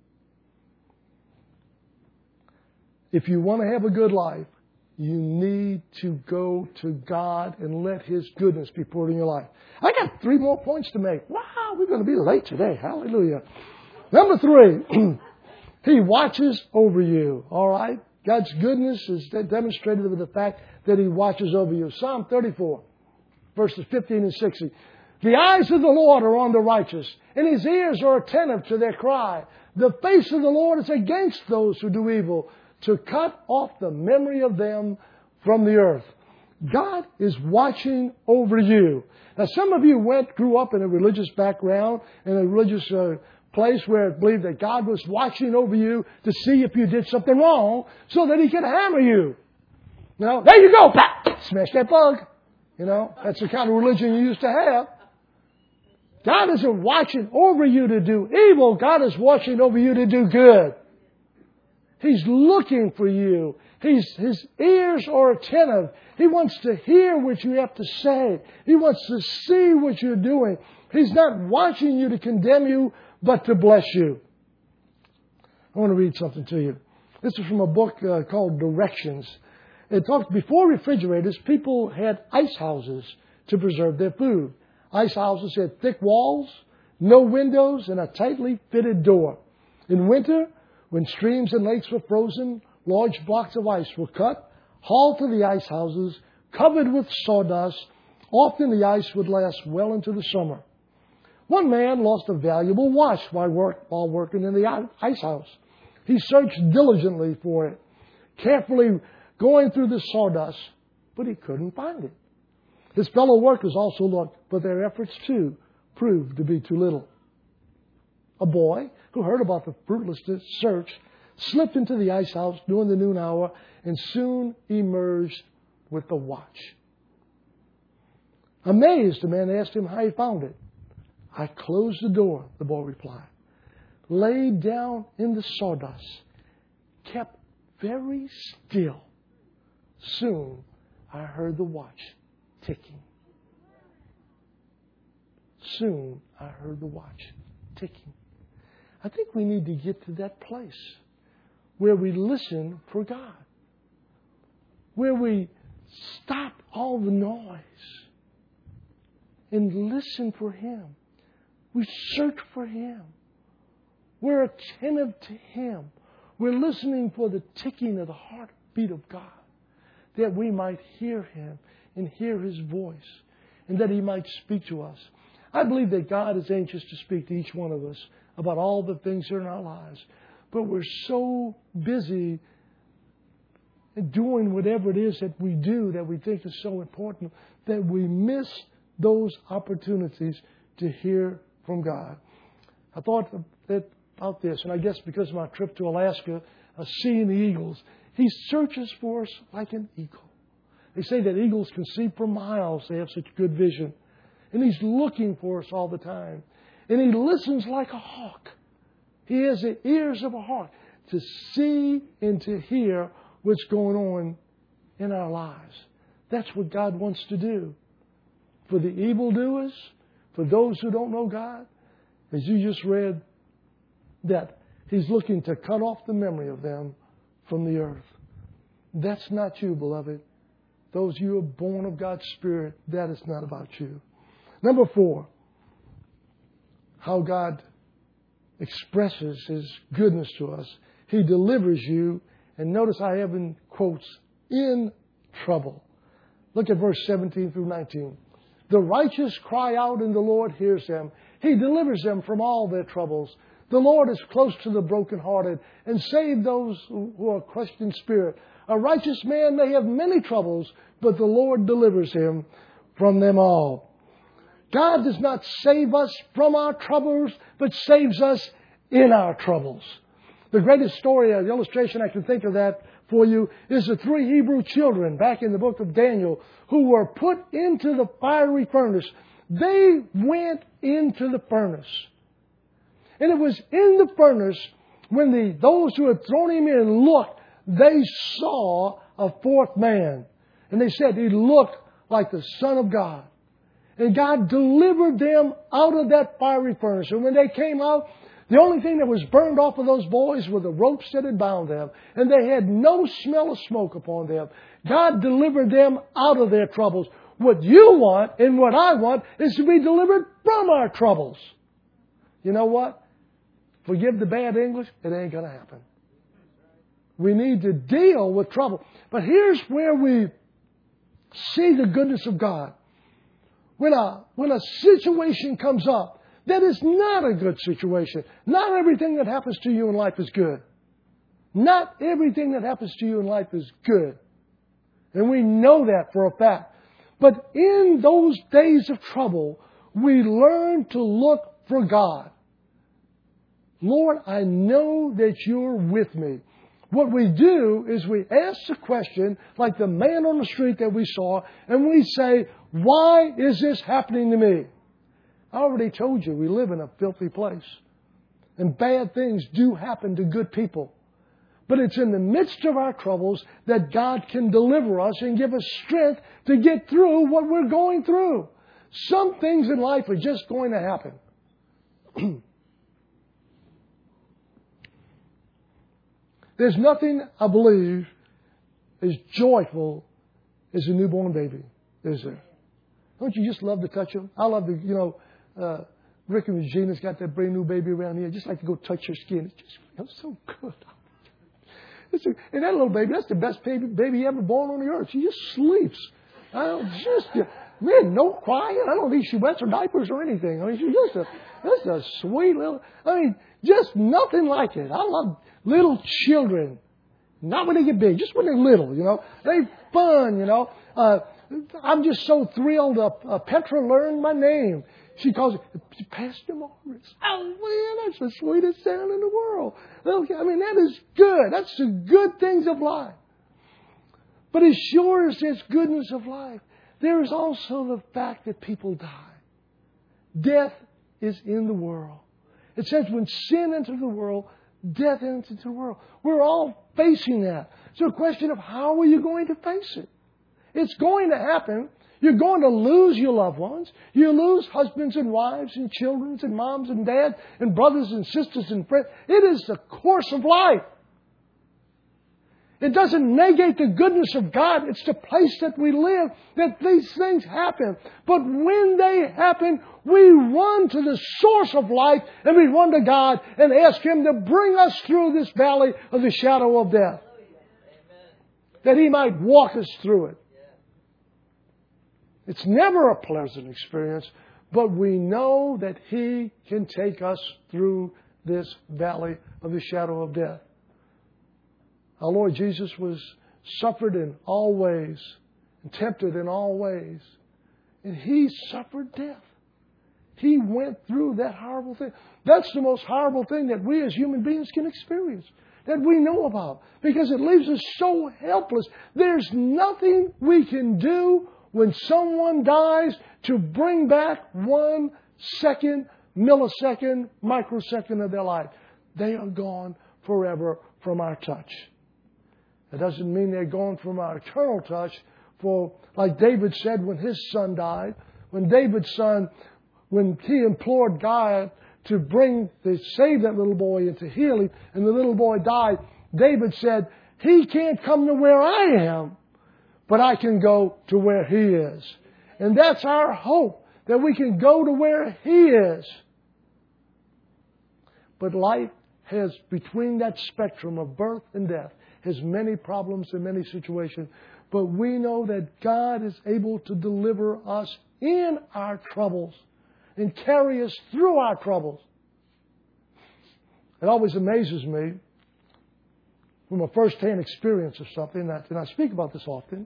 If you want to have a good life, you need to go to God and let His goodness be poured in your life. I got 3 more points to make. Wow, we're going to be late today. Hallelujah. Number 3, He watches over you. All right? God's goodness is demonstrated with the fact that He watches over you. Psalm 34, verses 15 and 16. The eyes of the Lord are on the righteous, and His ears are attentive to their cry. The face of the Lord is against those who do evil, to cut off the memory of them from the earth. God is watching over you. Now, some of you grew up in a religious background, in a religious place where it believed that God was watching over you to see if you did something wrong so that He could hammer you. There you go. Bah! Smash that bug. That's the kind of religion you used to have. God isn't watching over you to do evil. God is watching over you to do good. He's looking for you. His ears are attentive. He wants to hear what you have to say. He wants to see what you're doing. He's not watching you to condemn you, but to bless you. I want to read something to you. This is from a book called Directions. It talks, before refrigerators, people had ice houses to preserve their food. Ice houses had thick walls, no windows, and a tightly fitted door. In winter, when streams and lakes were frozen, large blocks of ice were cut, hauled to the ice houses, covered with sawdust. Often the ice would last well into the summer. One man lost a valuable watch while working in the ice house. He searched diligently for it, carefully going through the sawdust, but he couldn't find it. His fellow workers also looked, but their efforts too proved to be too little. A boy who heard about the fruitless search slipped into the ice house during the noon hour and soon emerged with the watch. Amazed, the man asked him how he found it. I closed the door, the boy replied, laid down in the sawdust, kept very still. Soon I heard the watch ticking. Soon I heard the watch ticking. I think we need to get to that place where we listen for God, where we stop all the noise and listen for Him. We search for Him. We're attentive to Him. We're listening for the ticking of the heartbeat of God, that we might hear Him and hear His voice, and that He might speak to us. I believe that God is anxious to speak to each one of us about all the things that are in our lives. But we're so busy doing whatever it is that we do that we think is so important that we miss those opportunities to hear from God. I thought about this, and I guess because of my trip to Alaska, seeing the eagles, He searches for us like an eagle. They say that eagles can see for miles. They have such good vision. And He's looking for us all the time. And He listens like a hawk. He has the ears of a hawk to see and to hear what's going on in our lives. That's what God wants to do. For the evildoers, for those who don't know God, as you just read, that He's looking to cut off the memory of them from the earth. That's not you, beloved. Those of you who are born of God's Spirit, that is not about you. Number 4, how God expresses His goodness to us. He delivers you, and notice I have in quotes, in trouble. Look at verse 17 through 19. The righteous cry out, and the Lord hears them. He delivers them from all their troubles. The Lord is close to the brokenhearted and save those who are crushed in spirit. A righteous man may have many troubles, but the Lord delivers him from them all. God does not save us from our troubles, but saves us in our troubles. The greatest story, the illustration I can think of that for you, is the 3 Hebrew children back in the book of Daniel who were put into the fiery furnace. they went into the furnace. And it was in the furnace when those who had thrown him in looked, they saw a fourth man. And they said he looked like the Son of God. And God delivered them out of that fiery furnace. And when they came out, the only thing that was burned off of those boys were the ropes that had bound them. And they had no smell of smoke upon them. God delivered them out of their troubles. What you want and what I want is to be delivered from our troubles. You know what? Forgive the bad English, it ain't going to happen. We need to deal with trouble. But here's where we see the goodness of God. When a situation comes up that is not a good situation, not everything that happens to you in life is good. Not everything that happens to you in life is good. And we know that for a fact. But in those days of trouble, we learn to look for God. Lord, I know that you're with me. What we do is we ask the question, like the man on the street that we saw, and we say, why is this happening to me? I already told you, we live in a filthy place. And bad things do happen to good people. But it's in the midst of our troubles that God can deliver us and give us strength to get through what we're going through. Some things in life are just going to happen. There's nothing, I believe, as joyful as a newborn baby, is there? Don't you just love to touch them? I love to, Rick and Regina's got that brand new baby around here. I just like to go touch her skin. It just feels so good. And that little baby, that's the best baby ever born on the earth. She just sleeps. No crying. I don't think she wets her diapers or anything. I mean, she's just a sweet little, just nothing like it. I love little children. Not when they get big, just when they're little, They're fun, I'm just so thrilled. Petra learned my name. She calls it Pastor Morris. Oh, man, that's the sweetest sound in the world. That is good. That's the good things of life. But as sure as there's goodness of life, there is also the fact that people die. Death is in the world. It says when sin entered the world, death entered the world. We're all facing that. It's a question of how are you going to face it? It's going to happen. You're going to lose your loved ones. You lose husbands and wives and children and moms and dads and brothers and sisters and friends. It is the course of life. It doesn't negate the goodness of God. It's the place that we live that these things happen. But when they happen, we run to the source of life and we run to God and ask Him to bring us through this valley of the shadow of death. That He might walk us through it. It's never a pleasant experience, but we know that He can take us through this valley of the shadow of death. Our Lord Jesus was suffered in all ways, and tempted in all ways, and He suffered death. He went through that horrible thing. That's the most horrible thing that we as human beings can experience, that we know about, because it leaves us so helpless. There's nothing we can do when someone dies to bring back 1 second, millisecond, microsecond of their life. They are gone forever from our touch. It doesn't mean they're gone from our eternal touch. For, like David said when his son died, when David's son, when he implored God to save that little boy and to heal him, and the little boy died, David said, He can't come to where I am, but I can go to where He is. And that's our hope, that we can go to where He is. But life has, between that spectrum of birth and death, has many problems and many situations. But we know that God is able to deliver us in our troubles and carry us through our troubles. It always amazes me from a first-hand experience of something, and I speak about this often,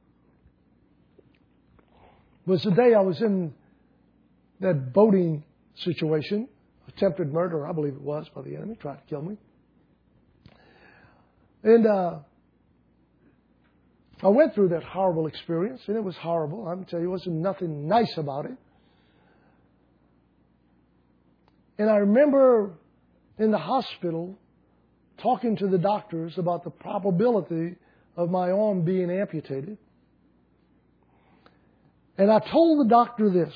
was the day I was in that boating situation, attempted murder, I believe it was, by the enemy, tried to kill me. And I went through that horrible experience, and it was horrible. I'm telling you, there wasn't nothing nice about it. And I remember in the hospital talking to the doctors about the probability of my arm being amputated. And I told the doctor this.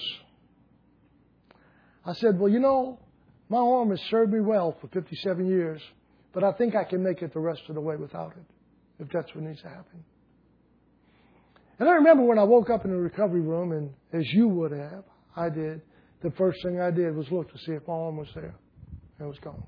I said, well, you know, my arm has served me well for 57 years, but I think I can make it the rest of the way without it, if that's what needs to happen. And I remember when I woke up in the recovery room, and as you would have, I did, the first thing I did was look to see if my arm was there. And it was gone.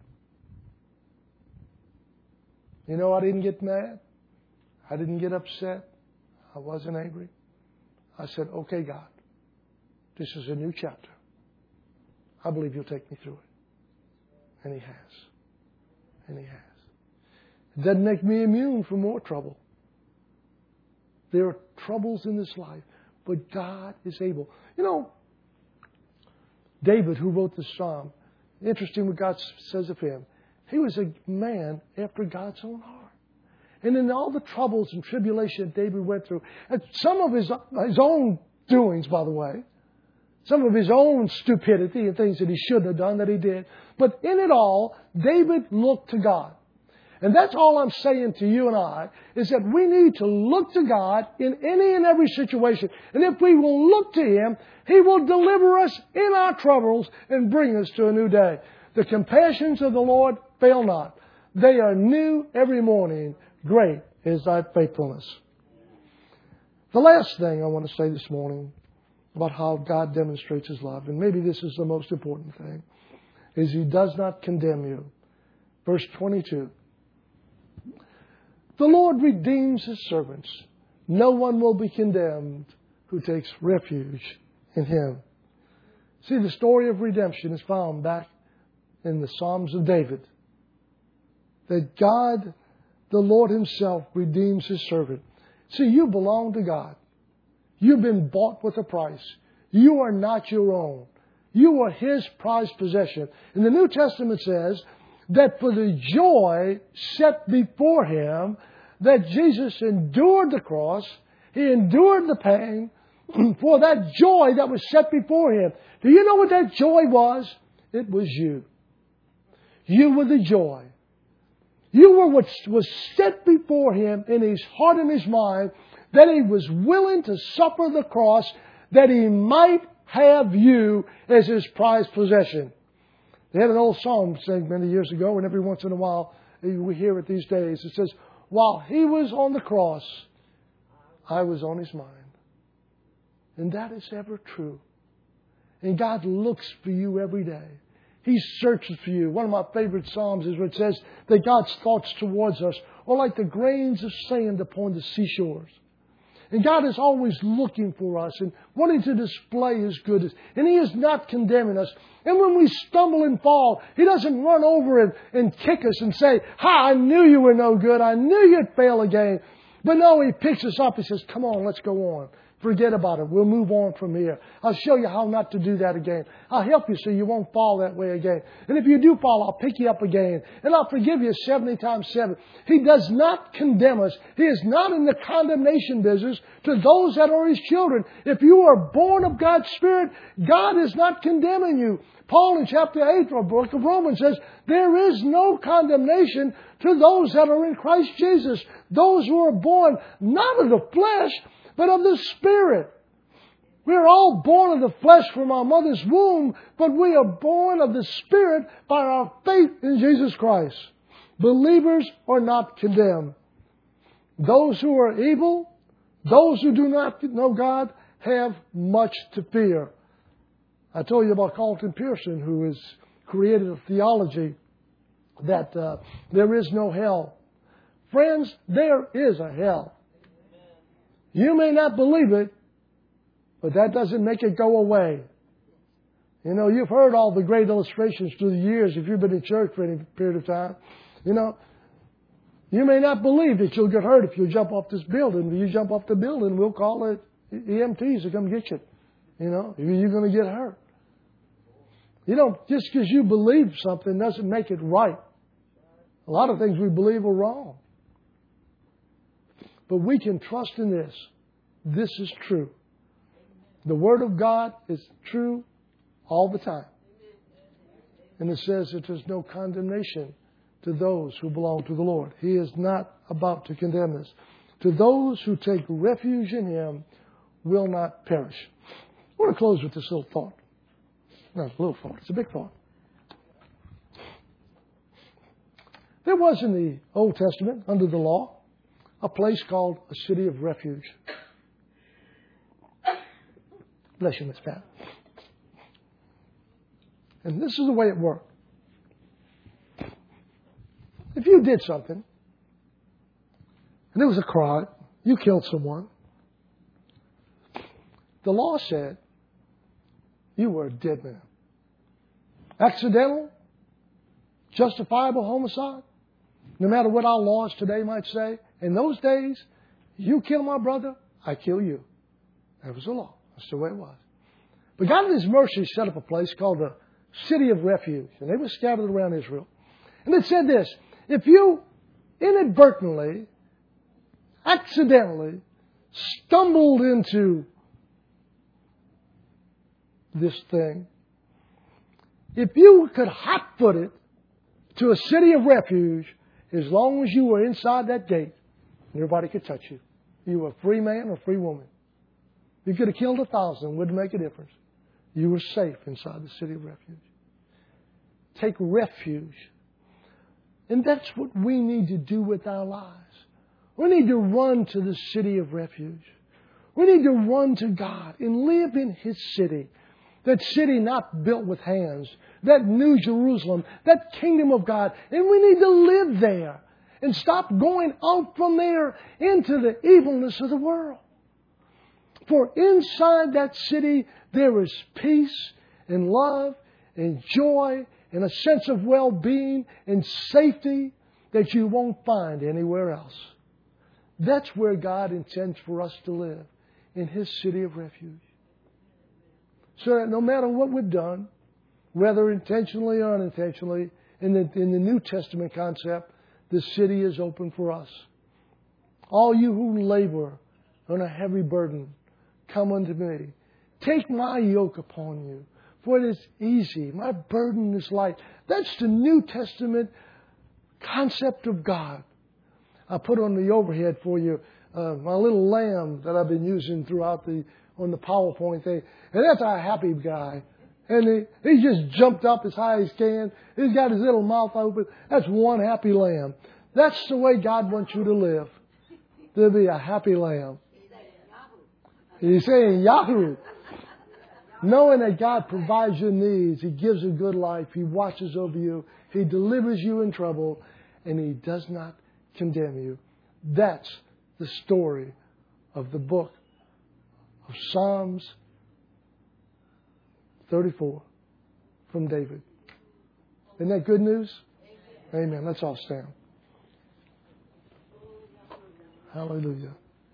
You know, I didn't get mad. I didn't get upset. I wasn't angry. I said, okay, God, this is a new chapter. I believe you'll take me through it. And He has. And He has. It doesn't make me immune from more trouble. There are troubles in this life, but God is able. You know, David, who wrote this psalm, interesting what God says of him. He was a man after God's own heart. And in all the troubles and tribulation that David went through, and some of his own doings, by the way, some of his own stupidity and things that he shouldn't have done that he did. But in it all, David looked to God. And that's all I'm saying to you and I, is that we need to look to God in any and every situation. And if we will look to Him, He will deliver us in our troubles and bring us to a new day. The compassions of the Lord fail not. They are new every morning. Great is Thy faithfulness. The last thing I want to say this morning about how God demonstrates His love, and maybe this is the most important thing, is He does not condemn you. Verse 22. The Lord redeems His servants. No one will be condemned who takes refuge in Him. See, the story of redemption is found back in the Psalms of David. That God, the Lord Himself, redeems His servant. See, you belong to God. You've been bought with a price. You are not your own. You are His prized possession. And the New Testament says that for the joy set before Him, that Jesus endured the cross, He endured the pain for that joy that was set before Him. Do you know what that joy was? It was you. You were the joy. You were what was set before Him in His heart and His mind, that He was willing to suffer the cross that He might have you as His prized possession. They had an old song sang many years ago, and every once in a while we hear it these days. It says, while He was on the cross, I was on His mind. And that is ever true. And God looks for you every day. He searches for you. One of my favorite Psalms is where it says that God's thoughts towards us are like the grains of sand upon the seashores. And God is always looking for us and wanting to display His goodness. And He is not condemning us. And when we stumble and fall, He doesn't run over and kick us and say, I knew you were no good. I knew you'd fail again. But no, He picks us up. He says, come on, let's go on. Forget about it. We'll move on from here. I'll show you how not to do that again. I'll help you so you won't fall that way again. And if you do fall, I'll pick you up again. And I'll forgive you 70 times 7. He does not condemn us. He is not in the condemnation business to those that are His children. If you are born of God's Spirit, God is not condemning you. Paul in chapter 8 of the book of Romans says, there is no condemnation to those that are in Christ Jesus. Those who are born not of the flesh, but of the Spirit. We are all born of the flesh from our mother's womb, but we are born of the Spirit by our faith in Jesus Christ. Believers are not condemned. Those who are evil, those who do not know God, have much to fear. I told you about Carlton Pearson, who has created a theology that there is no hell. Friends, there is a hell. You may not believe it, but that doesn't make it go away. You know, you've heard all the great illustrations through the years if you've been in church for any period of time. You know, you may not believe that you'll get hurt if you jump off this building. If you jump off the building, we'll call it EMTs to come get you. You know, you're going to get hurt. You know, just because you believe something doesn't make it right. A lot of things we believe are wrong. But we can trust in this. This is true. The Word of God is true all the time. And it says that there's no condemnation to those who belong to the Lord. He is not about to condemn us. To those who take refuge in Him will not perish. I want to close with this little thought. Not a little thought. It's a big thought. There was in the Old Testament, under the law, a place called a city of refuge. Bless you, Miss Pat. And this is the way it worked. If you did something, and there was a crime, you killed someone, the law said you were a dead man. Accidental, justifiable homicide, no matter what our laws today might say, in those days, you kill my brother, I kill you. That was the law. That's the way it was. But God in His mercy set up a place called the City of Refuge. And they were scattered around Israel. And it said this: if you inadvertently, accidentally, stumbled into this thing, if you could hot-foot it to a city of refuge, as long as you were inside that gate, nobody could touch you. You were a free man or a free woman. You could have killed 1,000. Wouldn't make a difference. You were safe inside the city of refuge. Take refuge. And that's what we need to do with our lives. We need to run to the city of refuge. We need to run to God and live in His city. That city not built with hands. That New Jerusalem. That kingdom of God. And we need to live there. And stop going out from there into the evilness of the world. For inside that city there is peace and love and joy and a sense of well-being and safety that you won't find anywhere else. That's where God intends for us to live, in His city of refuge. So that no matter what we've done, whether intentionally or unintentionally, in the New Testament concept, the city is open for us. All you who labor on a heavy burden, come unto me. Take my yoke upon you, for it is easy. My burden is light. That's the New Testament concept of God. I put on the overhead for you my little lamb that I've been using throughout on the PowerPoint thing. And that's our happy guy. And he just jumped up as high as he can. He's got his little mouth open. That's one happy lamb. That's the way God wants you to live. To be a happy lamb. He's saying Yahoo. Knowing that God provides your needs. He gives a good life. He watches over you. He delivers you in trouble. And He does not condemn you. That's the story of the book of Psalms 34 from David. Isn't that good news? Amen. Let's all stand. Hallelujah.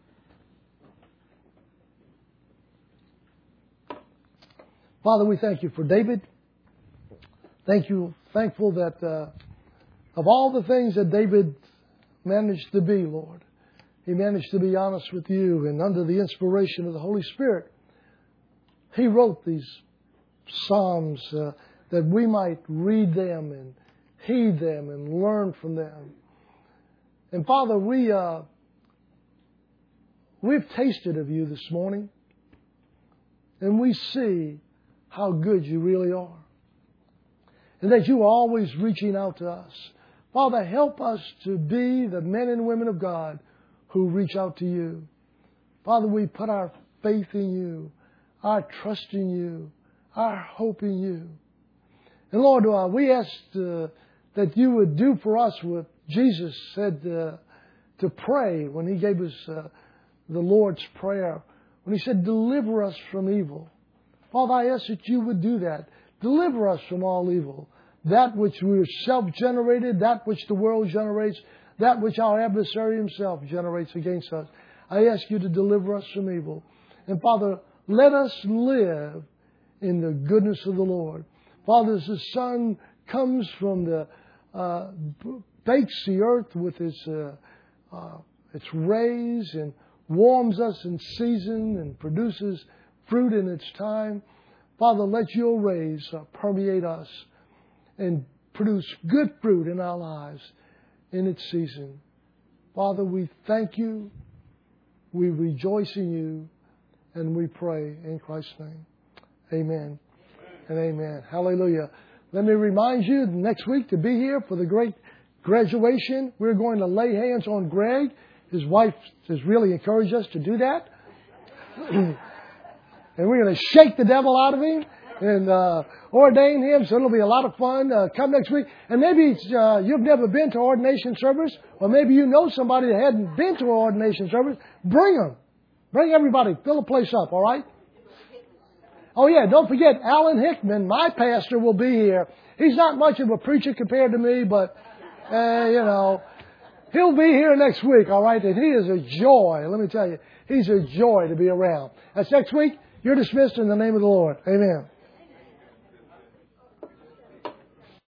Father, we thank You for David. Thankful that of all the things that David managed to be, Lord, he managed to be honest with You, and under the inspiration of the Holy Spirit, he wrote these Psalms that we might read them and heed them and learn from them. And Father, we've tasted of You this morning, and we see how good You really are. And that You are always reaching out to us. Father, help us to be the men and women of God who reach out to You. Father, we put our faith in You, our trust in You, our hope in You. And Lord, we ask that You would do for us what Jesus said to pray when He gave us the Lord's Prayer. When He said, deliver us from evil. Father, I ask that You would do that. Deliver us from all evil. That which we are self-generated, that which the world generates, that which our adversary himself generates against us. I ask You to deliver us from evil. And Father, let us live in the goodness of the Lord. Father, as the sun comes from bakes the earth with its rays and warms us in season and produces fruit in its time. Father, let Your rays permeate us. and produce good fruit in our lives in its season. Father, we thank you, we rejoice in you, and we pray in Christ's name. Amen and amen. Hallelujah. Let me remind you next week to be here for the great graduation. We're going to lay hands on Greg. His wife has really encouraged us to do that. And we're going to shake the devil out of him and ordain him. So it'll be a lot of fun. Come next week. And maybe you've never been to ordination service, or maybe you know somebody that hadn't been to an ordination service. Bring them. Bring everybody. Fill the place up, all right? Oh, yeah, don't forget, Alan Hickman, my pastor, will be here. He's not much of a preacher compared to me, but, he'll be here next week, all right? And he is a joy. Let me tell you, he's a joy to be around. That's next week. You're dismissed in the name of the Lord. Amen.